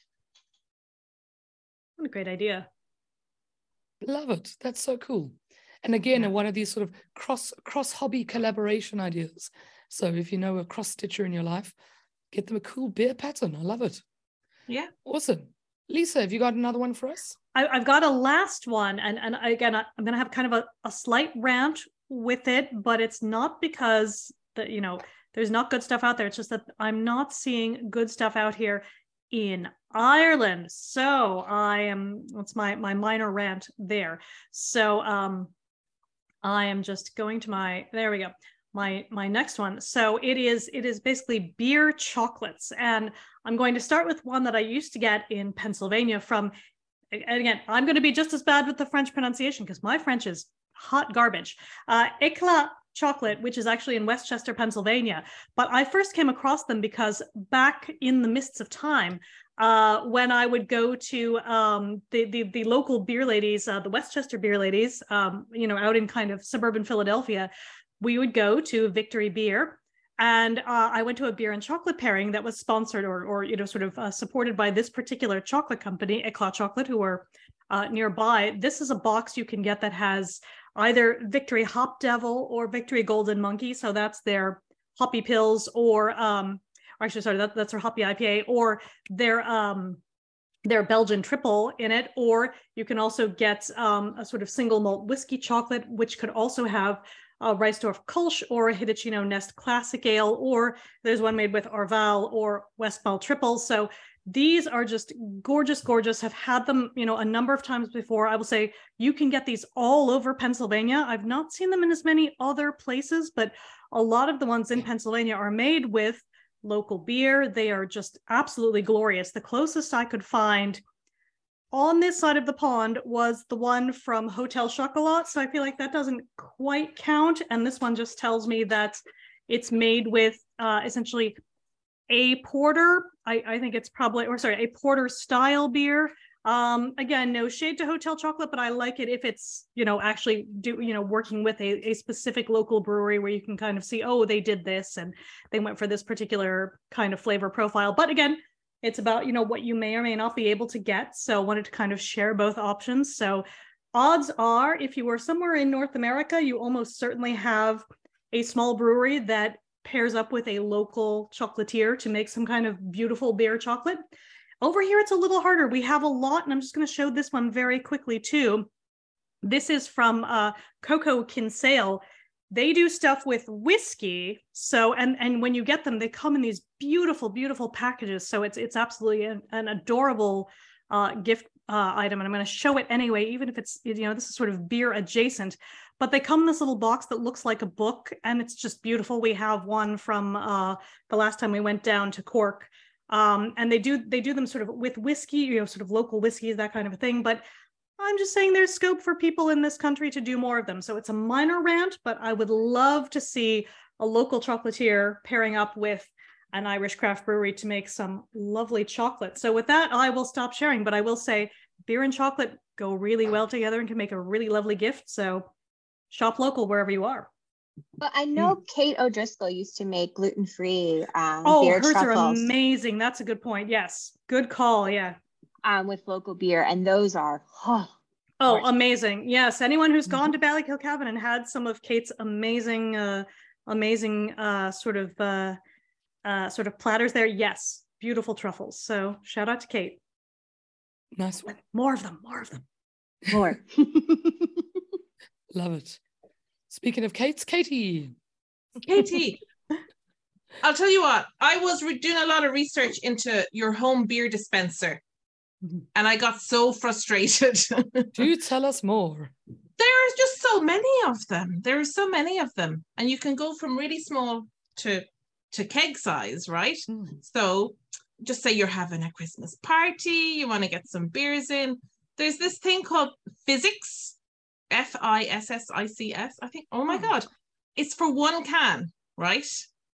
What a great idea. Love it. That's so cool. And again, Yeah. one of these sort of cross cross hobby collaboration ideas. So if you know a cross stitcher in your life, get them a cool beer pattern. I love it. Yeah. Awesome. Lisa, have you got another one for us? I, I've got a last one, and and again, I, I'm going to have kind of a, a slight rant with it, but it's not because that, you know, there's not good stuff out there. It's just that I'm not seeing good stuff out here in Ireland. So I am, what's my my minor rant there. So um, I am just going to my, there we go. My, my next one. So it is it is basically beer chocolates, and I'm going to start with one that I used to get in Pennsylvania from, and again, I'm going to be just as bad with the French pronunciation because my French is hot garbage. Uh, Eclat chocolate, which is actually in Westchester, Pennsylvania. But I first came across them because back in the mists of time, uh, when I would go to um, the, the the local beer ladies, uh, the Westchester beer ladies, um, you know, out in kind of suburban Philadelphia, we would go to Victory Beer. And uh, I went to a beer and chocolate pairing that was sponsored or, or you know, sort of uh, supported by this particular chocolate company, Eclat Chocolate, who are uh, nearby. This is a box you can get that has either Victory Hop Devil or Victory Golden Monkey. So that's their hoppy pills, or, um, or actually, sorry, that, that's their hoppy I P A, or their um, their Belgian triple in it, or you can also get um, a sort of single malt whiskey chocolate, which could also have a Reisdorf Kolsch or a Hitachino Nest Classic Ale, or there's one made with Arval or Westmalle triple. So these are just gorgeous, gorgeous. I've had them, you know, a number of times before. I will say you can get these all over Pennsylvania. I've not seen them in as many other places, but a lot of the ones in Pennsylvania are made with local beer. They are just absolutely glorious. The closest I could find on this side of the pond was the one from Hotel Chocolat. So I feel like that doesn't quite count. And this one just tells me that it's made with uh, essentially a porter. I, I think it's probably, or sorry, a porter style beer. Um, again, no shade to Hotel Chocolate, but I like it if it's, you know, actually do, you know, working with a, a specific local brewery where you can kind of see, oh, they did this and they went for this particular kind of flavor profile. But again, it's about, you know, what you may or may not be able to get. So I wanted to kind of share both options. So odds are, if you were somewhere in North America, you almost certainly have a small brewery that pairs up with a local chocolatier to make some kind of beautiful beer chocolate. Over here, it's a little harder. We have a lot, and I'm just going to show this one very quickly too. This is from uh, Coco Kinsale. They do stuff with whiskey. So, and and when you get them, they come in these beautiful, beautiful packages. So it's it's absolutely an, an adorable uh, gift uh, item. And I'm going to show it anyway, even if it's, you know, this is sort of beer adjacent. But they come in this little box that looks like a book, and it's just beautiful. We have one from uh, the last time we went down to Cork. Um, and they do they do them sort of with whiskey, you know, sort of local whiskeys, that kind of a thing. But I'm just saying there's scope for people in this country to do more of them. So it's a minor rant, but I would love to see a local chocolatier pairing up with an Irish craft brewery to make some lovely chocolate. So with that, I will stop sharing, but I will say beer and chocolate go really well together and can make a really lovely gift. So shop local wherever you are. But I know mm. Kate O'Driscoll used to make gluten-free um, oh, beer hers truffles. are amazing. That's a good point. Yes. Good call. Yeah. Um, with local beer, and those are oh, oh gorgeous. Amazing. Yes, anyone who's gone to Ballykilcavin and had some of Kate's amazing uh amazing uh sort of uh uh sort of platters there, yes, beautiful truffles. So shout out to Kate. Nice one. More of them, more of them. More. Love it. Speaking of Kate's, Katie. Katie, I'll tell you what, I was re- doing a lot of research into your home beer dispenser. And I got so frustrated. Do tell us more. There's just so many of them. There are so many of them. And you can go from really small to, to keg size, right? Mm. So just say you're having a Christmas party, you want to get some beers in. There's this thing called Physics, F I S S I C S, I think. Oh my God. It's for one can, right?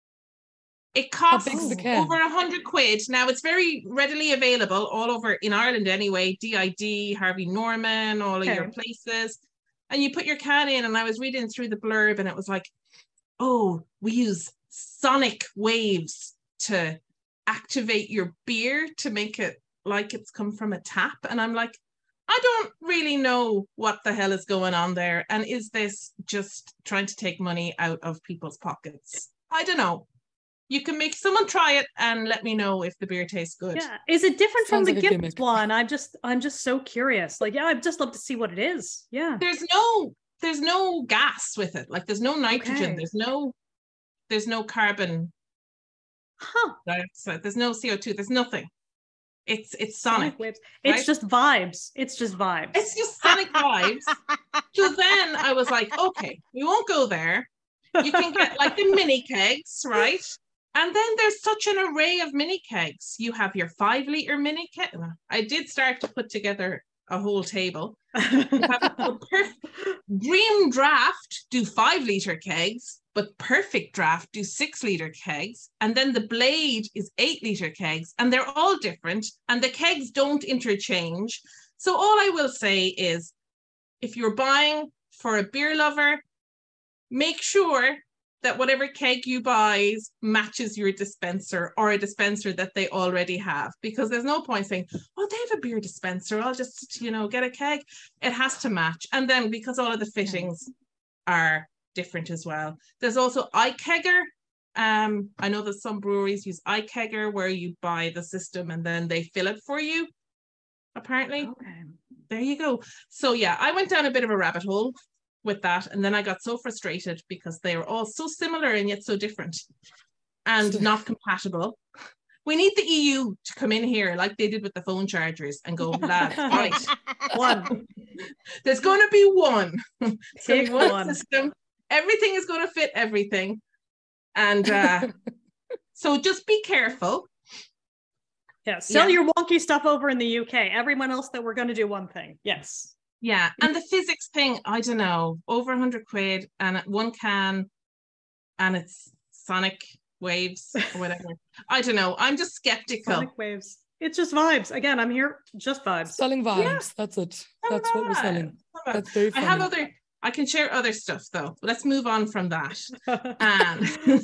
It costs over a hundred quid. Now it's very readily available all over in Ireland anyway. D I D, Harvey Norman, all okay. of your places. And you put your can in, and I was reading through the blurb, and it was like, oh, we use sonic waves to activate your beer to make it like it's come from a tap. And I'm like, I don't really know what the hell is going on there. And is this just trying to take money out of people's pockets? I don't know. You can make someone try it and let me know if the beer tastes good. Yeah. Is it different Sounds from like the a gift gimmick. one? I'm just I'm just so curious. Like, yeah, I'd just love to see what it is. Yeah. There's no there's no gas with it. Like there's no nitrogen. Okay. There's no there's no carbon huh. dioxide. There's no C O two. There's nothing. It's it's sonic. sonic waves. It's right? just vibes. It's just vibes. It's just sonic vibes. So then I was like, okay, we won't go there. You can get like the mini kegs, right? And then there's such an array of mini kegs. You have your five liter mini keg. I did start to put together a whole table. You have a perfect Dream Draft do five liter kegs, but Perfect Draft do six liter kegs. And then the Blade is eight liter kegs, and they're all different. And the kegs don't interchange. So all I will say is, if you're buying for a beer lover, make sure that whatever keg you buy matches your dispenser or a dispenser that they already have, because there's no point saying, oh, they have a beer dispenser, I'll just, you know, get a keg. It has to match. And then because all of the fittings are different as well. There's also iKegger. Um, I know that some breweries use iKegger where you buy the system and then they fill it for you. apparently. Okay. There you go. So yeah, I went down a bit of a rabbit hole with that, and then I got so frustrated because they were all so similar and yet so different and not compatible. We need the E U to come in here like they did with the phone chargers and go, lads, right, One. there's going to be one. It's going to Pick be one, one. system. Everything is going to fit everything. And uh, so just be careful. Yeah, sell Yeah. your wonky stuff over in the U K. Everyone else that we're going to do one thing. Yes. Yeah. And the physics thing, I don't know, over a hundred quid and one can, and it's sonic waves or whatever. I don't know. I'm just skeptical. Sonic waves. It's just vibes. Again, I'm here. Just vibes. Selling vibes. Yeah. That's it. How That's what we're about selling. that? How about- That's very I funny. have other, I can share other stuff though. Let's move on from that. And,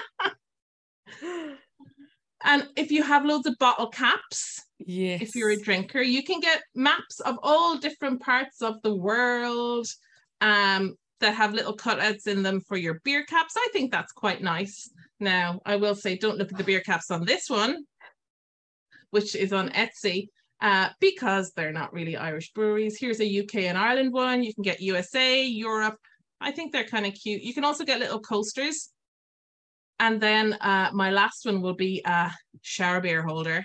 and if you have loads of bottle caps, Yes. if you're a drinker, you can get maps of all different parts of the world um, that have little cutouts in them for your beer caps. I think that's quite nice. Now, I will say, don't look at the beer caps on this one, which is on Etsy, uh, because they're not really Irish breweries. Here's a U K and Ireland one. You can get U S A, Europe. I think they're kind of cute. You can also get little coasters. And then uh, my last one will be a shower beer holder.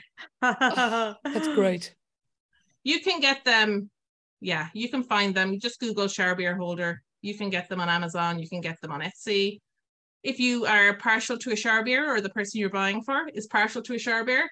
That's great. You can get them, yeah, you can find them. Just Google shower beer holder. You can get them on Amazon. You can get them on Etsy. If you are partial to a shower beer, or the person you're buying for is partial to a shower beer,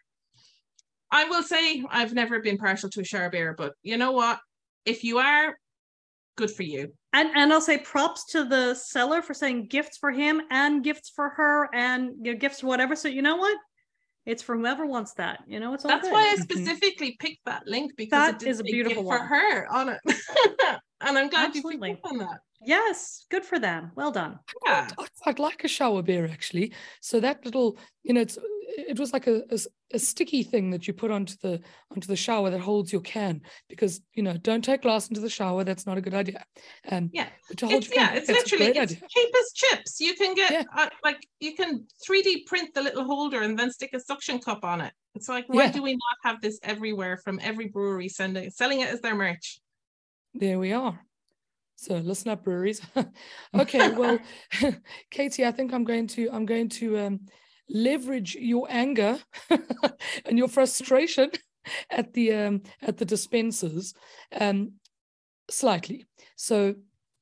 I will say I've never been partial to a shower beer, but you know what? If you are, good for you. And and I'll say props to the seller for saying gifts for him and gifts for her and you know, gifts whatever. So you know what? It's for whoever wants that. You know, it's all That's good. why I specifically picked that link, because That it did is a say beautiful gift for one. her on it. And I'm glad Absolutely. you picked up on that. Yes, good for them. Well done. Yeah. I quite like a shower beer actually. So that little, you know, it's it was like a, a, a sticky thing that you put onto the onto the shower that holds your can, because you know, don't take glass into the shower. That's not a good idea. Um, Yeah. but to hold It's, your yeah, can, it's that's a literally, great it's idea. cheap as chips. You can get, Yeah. uh, like, you can three D print the little holder and then stick a suction cup on it. It's like, why Yeah. do we not have this everywhere from every brewery sending, selling it as their merch? There we are. So listen up, breweries. Okay, well, Katie, I think I'm going to I'm going to um, leverage your anger and your frustration at the um, at the dispensers um, slightly. So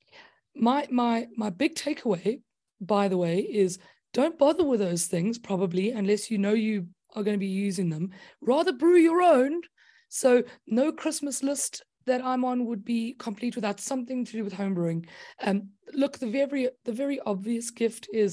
my my my big takeaway, by the way, is don't bother with those things probably unless you know you are going to be using them. Rather brew your own. So no Christmas list that I'm on would be complete without something to do with homebrewing. Um, look, the very the very obvious gift is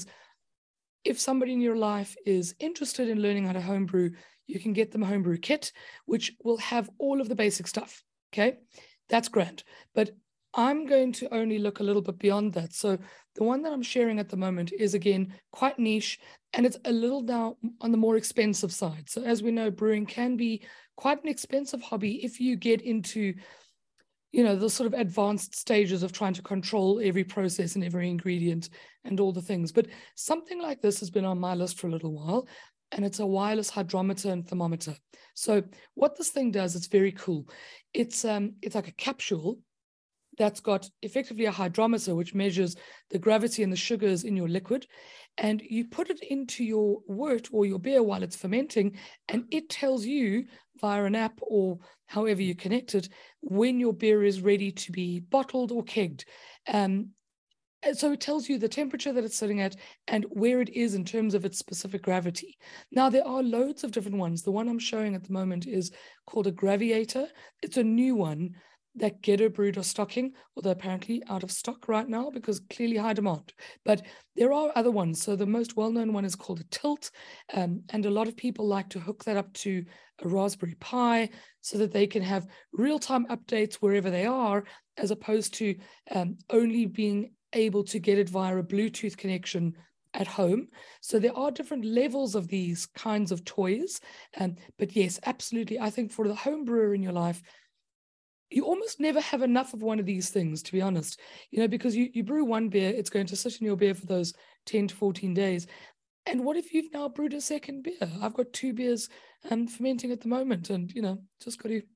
if somebody in your life is interested in learning how to homebrew, you can get them a homebrew kit, which will have all of the basic stuff. Okay, that's grand. But I'm going to only look a little bit beyond that. So the one that I'm sharing at the moment is, again, quite niche, and it's a little now on the more expensive side. So as we know, brewing can be quite an expensive hobby if you get into, you know, the sort of advanced stages of trying to control every process and every ingredient and all the things. But something like this has been on my list for a little while, and it's a wireless hydrometer and thermometer. So what this thing does, it's very cool. It's um, it's like a capsule that's got effectively a hydrometer, which measures the gravity and the sugars in your liquid. And you put it into your wort or your beer while it's fermenting, and it tells you via an app or however you connect it, when your beer is ready to be bottled or kegged. Um, and so it tells you the temperature that it's sitting at and where it is in terms of its specific gravity. Now, there are loads of different ones. The one I'm showing at the moment is called a Graviator. It's a new one that Ghetto Brewed are stocking, although apparently out of stock right now because clearly high demand. But there are other ones. So the most well-known one is called a Tilt, um, and a lot of people like to hook that up to a Raspberry Pi so that they can have real-time updates wherever they are, as opposed to um, only being able to get it via a Bluetooth connection at home. So there are different levels of these kinds of toys. Um, but yes, absolutely. I think for the home brewer in your life, you almost never have enough of one of these things, to be honest, you know, because you, you brew one beer, it's going to sit in your beer for those ten to fourteen days. And what if you've now brewed a second beer? I've got two beers um, fermenting at the moment, and, you know, just got to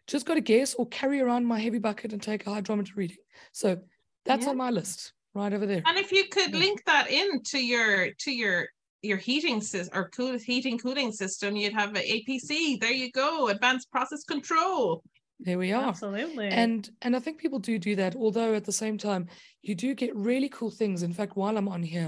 just got to guess or carry around my heavy bucket and take a hydrometer reading. So that's Yeah. on my list right over there. And if you could Yeah. link that in to your to your your heating system or cool heating cooling system, you'd have an A P C. There you go, advanced process control. There we are. Absolutely. And and I think people do do that, although at the same time, you do get really cool things. In fact, while I'm on here,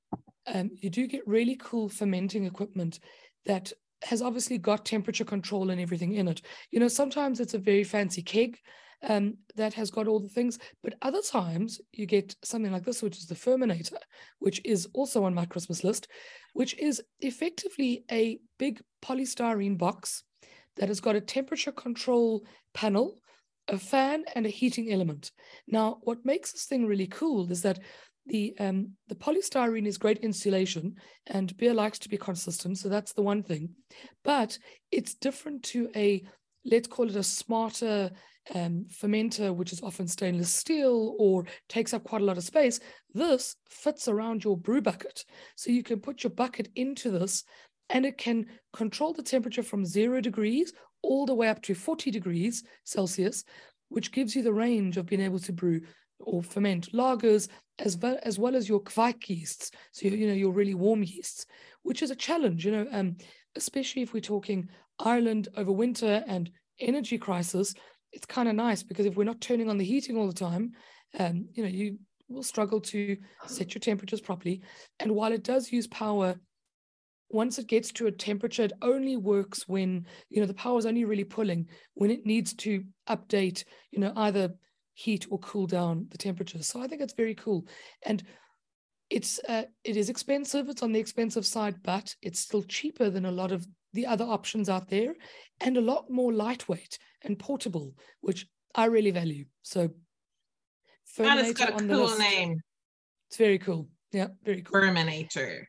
um, you do get really cool fermenting equipment that has obviously got temperature control and everything in it. You know, sometimes it's a very fancy keg um, that has got all the things, but other times you get something like this, which is the Ferminator, which is also on my Christmas list, which is effectively a big polystyrene box that has got a temperature control panel, a fan, and a heating element. Now, what makes this thing really cool is that the um, the polystyrene is great insulation, and beer likes to be consistent, so that's the one thing. But it's different to a, let's call it a smarter um, fermenter, which is often stainless steel or takes up quite a lot of space. This fits around your brew bucket. So you can put your bucket into this, and it can control the temperature from zero degrees all the way up to forty degrees Celsius, which gives you the range of being able to brew or ferment lagers as well as, well as your Kveik yeasts. So, you know, your really warm yeasts, which is a challenge, you know, um, especially if we're talking Ireland over winter and energy crisis. It's kind of nice because if we're not turning on the heating all the time, um, you know, you will struggle to set your temperatures properly. And while it does use power, once it gets to a temperature, it only works when, you know, the power is only really pulling when it needs to update, you know, either heat or cool down the temperature. So I think it's very cool. And it's uh, it is expensive. It's on the expensive side, but it's still cheaper than a lot of the other options out there, and a lot more lightweight and portable, which I really value. So And it's got Ferminator a on the cool list. name, It's very cool. Yeah, very cool. Ferminator.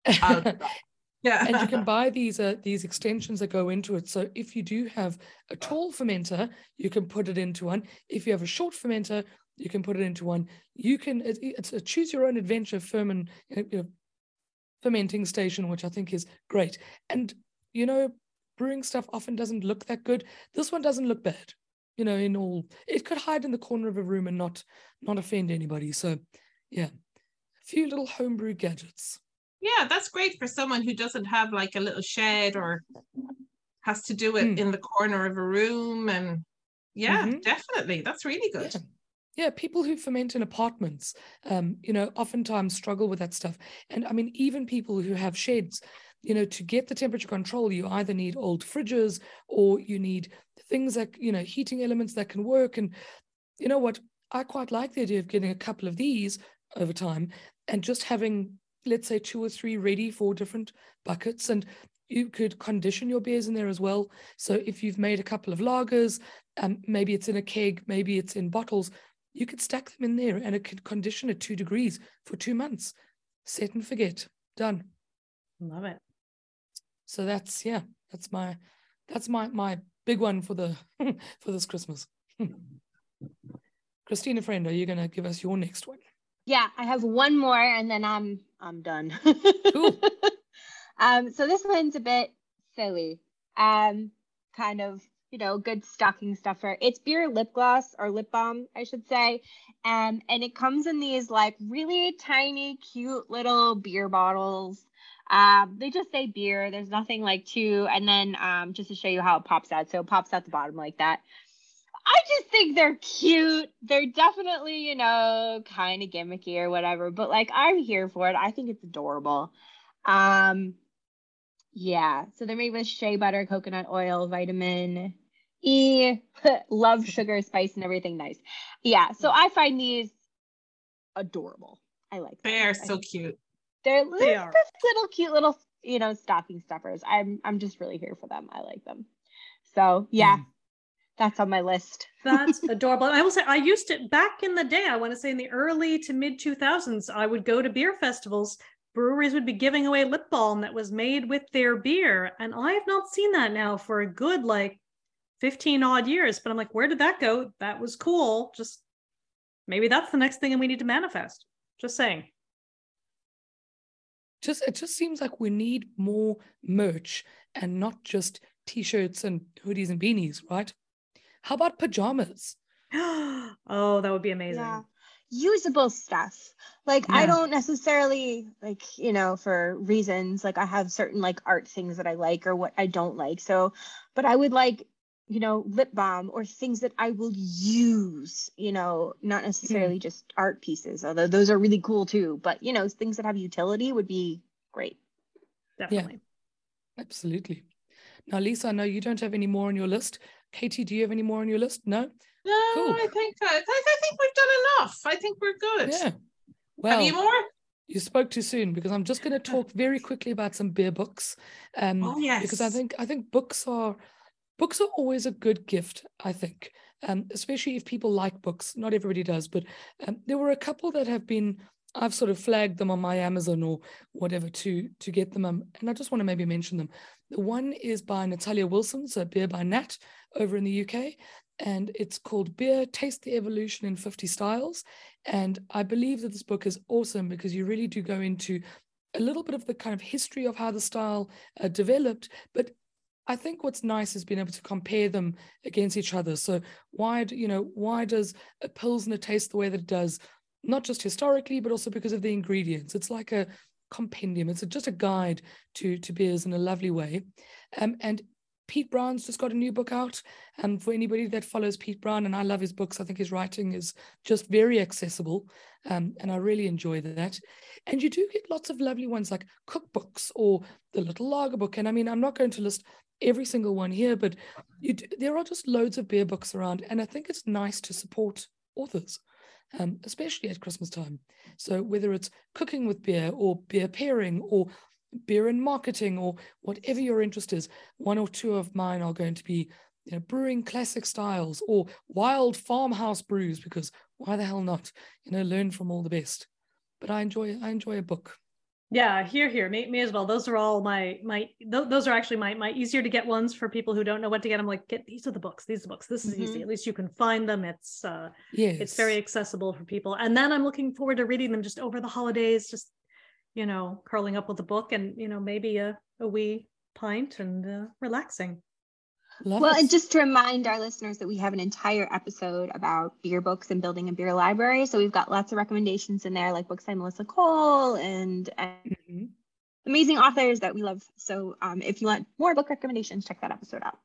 Yeah. And you can buy these uh, these extensions that go into it. So if you do have a tall fermenter, you can put it into one. If you have a short fermenter, you can put it into one. You can it, it's a choose your own adventure ferment, you know, fermenting station, which I think is great. And you know, brewing stuff often doesn't look that good. This one doesn't look bad. You know, in all, it could hide in the corner of a room and not not offend anybody. So yeah, a few little homebrew gadgets. Yeah, that's great for someone who doesn't have like a little shed or has to do it Mm. in the corner of a room. And yeah, Mhm. definitely. That's really good. Yeah. Yeah, people who ferment in apartments, um, you know, oftentimes struggle with that stuff. And I mean, even people who have sheds, you know, to get the temperature control, you either need old fridges or you need things like, you know, heating elements that can work. And you know what? I quite like the idea of getting a couple of these over time and just having, let's say, two or three ready for different buckets. And you could condition your beers in there as well. So if you've made a couple of lagers, um, maybe it's in a keg, maybe it's in bottles, you could stack them in there and it could condition at two degrees for two months. Set and forget. Done. Love it. So that's, yeah, that's my, that's my, my big one for the, for this Christmas. Christina, friend, are you going to give us your next one? Yeah, I have one more and then I'm I'm done. Cool. um, so this one's a bit silly. Um, kind of, you know, good stocking stuffer. It's beer lip gloss or lip balm, I should say. Um, and it comes in these like really tiny, cute little beer bottles. Um, they just say beer. There's nothing like to, and then um, just to show you how it pops out. So it pops out the bottom like that. I just think they're cute. They're definitely, you know, kind of gimmicky or whatever, but like I'm here for it. I think it's adorable. Um, yeah. So they're made with shea butter, coconut oil, vitamin E, love, sugar, spice, and everything nice. Yeah. So I find these adorable. I like them. They are I so think cute. They're They little, are. little cute little, you know, stocking stuffers. I'm I'm just really here for them. I like them. So yeah. Mm. That's on my list. That's adorable. I will say I used it back in the day. I want to say in the early to mid two thousands, I would go to beer festivals. Breweries would be giving away lip balm that was made with their beer. And I have not seen that now for a good like fifteen odd years. But I'm like, where did that go? That was cool. Just maybe that's the next thing we need to manifest. Just saying. Just it just seems like we need more merch and not just t-shirts and hoodies and beanies, right? How about pajamas? Oh, that would be amazing. Yeah. Usable stuff. Like Yeah. I don't necessarily like, you know, for reasons like I have certain like art things that I like or what I don't like. So, but I would like, you know, lip balm or things that I will use, you know, not necessarily just art pieces, although those are really cool too. But, you know, things that have utility would be great. Definitely. Yeah, absolutely. Now, Lisa, I know you don't have any more on your list. Katie, do you have any more on your list? No? No, Cool. I think I, I I think we've done enough. I think we're good. Yeah. Well, Have you more? you spoke too soon because I'm just going to talk very quickly about some beer books. Um, Oh, yes. Because I think I think books are books are always a good gift, I think, um, especially if people like books. Not everybody does, but um, there were a couple that have been, I've sort of flagged them on my Amazon or whatever to to get them. Um, and I just want to maybe mention them. The one is by Natalia Wilson, so Beer by Nat over in the U K. And it's called Beer, Taste the Evolution in fifty Styles. And I believe that this book is awesome because you really do go into a little bit of the kind of history of how the style uh, developed. But I think what's nice is being able to compare them against each other. So why, do, you know, why does a Pilsner taste the way that it does? Not just historically, but also because of the ingredients. It's like a compendium. It's a, just a guide to, to beers in a lovely way. Um, and Pete Brown's just got a new book out. And for anybody that follows Pete Brown, and I love his books, I think his writing is just very accessible. Um, and I really enjoy that. And you do get lots of lovely ones like cookbooks or the Little Lager Book. And I mean, I'm not going to list every single one here, but you do, there are just loads of beer books around. And I think it's nice to support authors, um, especially at Christmas time. So whether it's cooking with beer or beer pairing or beer and marketing or whatever your interest is, one or two of mine are going to be, you know, brewing classic styles or wild farmhouse brews, because why the hell not? You know, learn from all the best. But I enjoy I enjoy a book. Yeah, here, here, me, me as well. Those are all my my. Th- those are actually my my easier to get ones for people who don't know what to get. I'm like, get these are the books. These are the books. This is Mm-hmm. easy. At least you can find them. It's uh, Yes. it's very accessible for people. And then I'm looking forward to reading them just over the holidays. Just, you know, curling up with a book and, you know, maybe a, a wee pint and uh, relaxing. Love Well, it. and just to remind our listeners that we have an entire episode about beer books and building a beer library. So we've got lots of recommendations in there, like books by Melissa Cole and, and Mhm. amazing authors that we love. So um, if you want more book recommendations, check that episode out.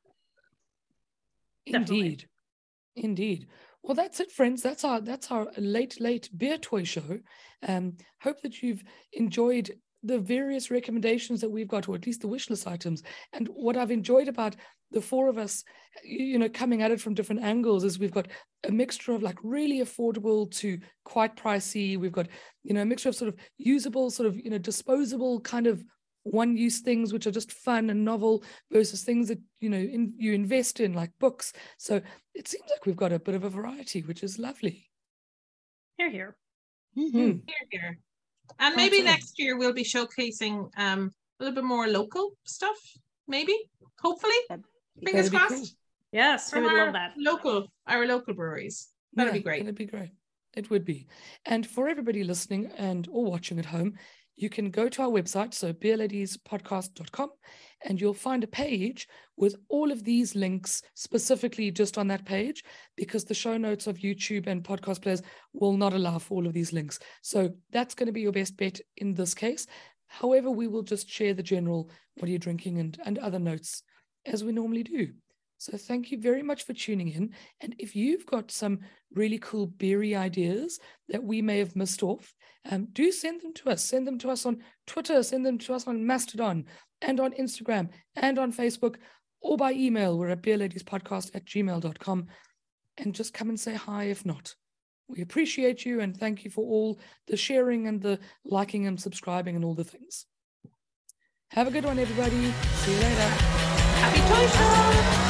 Definitely. Indeed. Indeed. Well, that's it, friends. That's our that's our late, late beer toy show. Um, hope that you've enjoyed the various recommendations that we've got, or at least the wish list items. And what I've enjoyed about the four of us, you know, coming at it from different angles is we've got a mixture of like really affordable to quite pricey. We've got, you know, a mixture of sort of usable, sort of, you know, disposable kind of one-use things which are just fun and novel versus things that, you know, in, you invest in like books. So it seems like we've got a bit of a variety, which is lovely. Here, here. Mm-hmm. Mm. Here, here. And maybe Awesome. next year we'll be showcasing um a little bit more local stuff, maybe, hopefully. Fingers That'd be crossed. cool. Yes, we From would our love that. Local, our local breweries. That'd be Yeah, great. That'd be great. It would be. And for everybody listening and or watching at home, you can go to our website, so beer ladies podcast dot com, and you'll find a page with all of these links specifically just on that page, because the show notes of YouTube and podcast players will not allow for all of these links. So that's going to be your best bet in this case. However, we will just share the general what are you drinking and, and other notes as we normally do. So thank you very much for tuning in. And if you've got some really cool beery ideas that we may have missed off, um, do send them to us. Send them to us on Twitter, send them to us on Mastodon and on Instagram and on Facebook, or by email. We're at beerladiespodcast at gmail dot com. And just come and say hi if not. We appreciate you and thank you for all the sharing and the liking and subscribing and all the things. Have a good one, everybody. See you later. Happy Toy Show!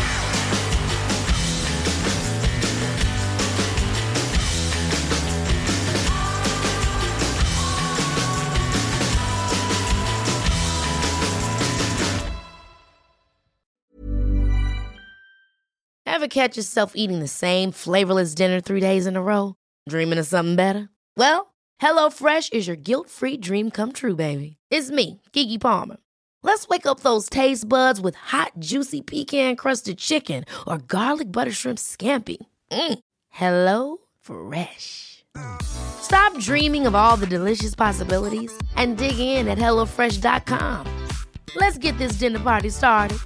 Ever catch yourself eating the same flavorless dinner three days in a row? Dreaming of something better? Well, HelloFresh is your guilt-free dream come true, baby. It's me, Keke Palmer. Let's wake up those taste buds with hot, juicy pecan-crusted chicken or garlic butter shrimp scampi. Mm. Hello Fresh. Stop dreaming of all the delicious possibilities and dig in at hello fresh dot com. Let's get this dinner party started.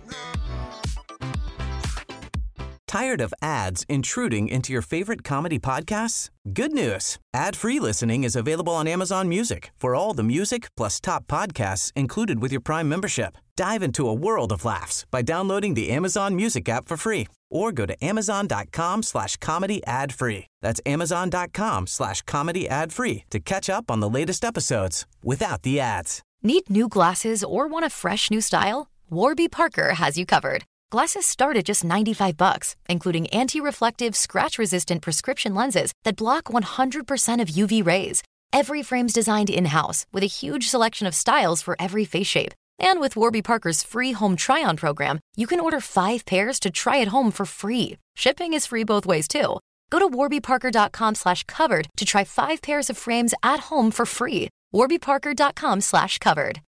Tired of ads intruding into your favorite comedy podcasts? Good news. Ad-free listening is available on Amazon Music for all the music plus top podcasts included with your Prime membership. Dive into a world of laughs by downloading the Amazon Music app for free or go to amazon.com slash comedy ad free. That's amazon.com slash comedy ad free to catch up on the latest episodes without the ads. Need new glasses or want a fresh new style? Warby Parker has you covered. Glasses start at just ninety-five bucks, including anti-reflective, scratch-resistant prescription lenses that block one hundred percent of U V rays. Every frame's designed in-house with a huge selection of styles for every face shape. And with Warby Parker's free home try-on program, you can order five pairs to try at home for free. Shipping is free both ways, too. Go to warbyparker.com slash covered to try five pairs of frames at home for free. warbyparker.com slash covered.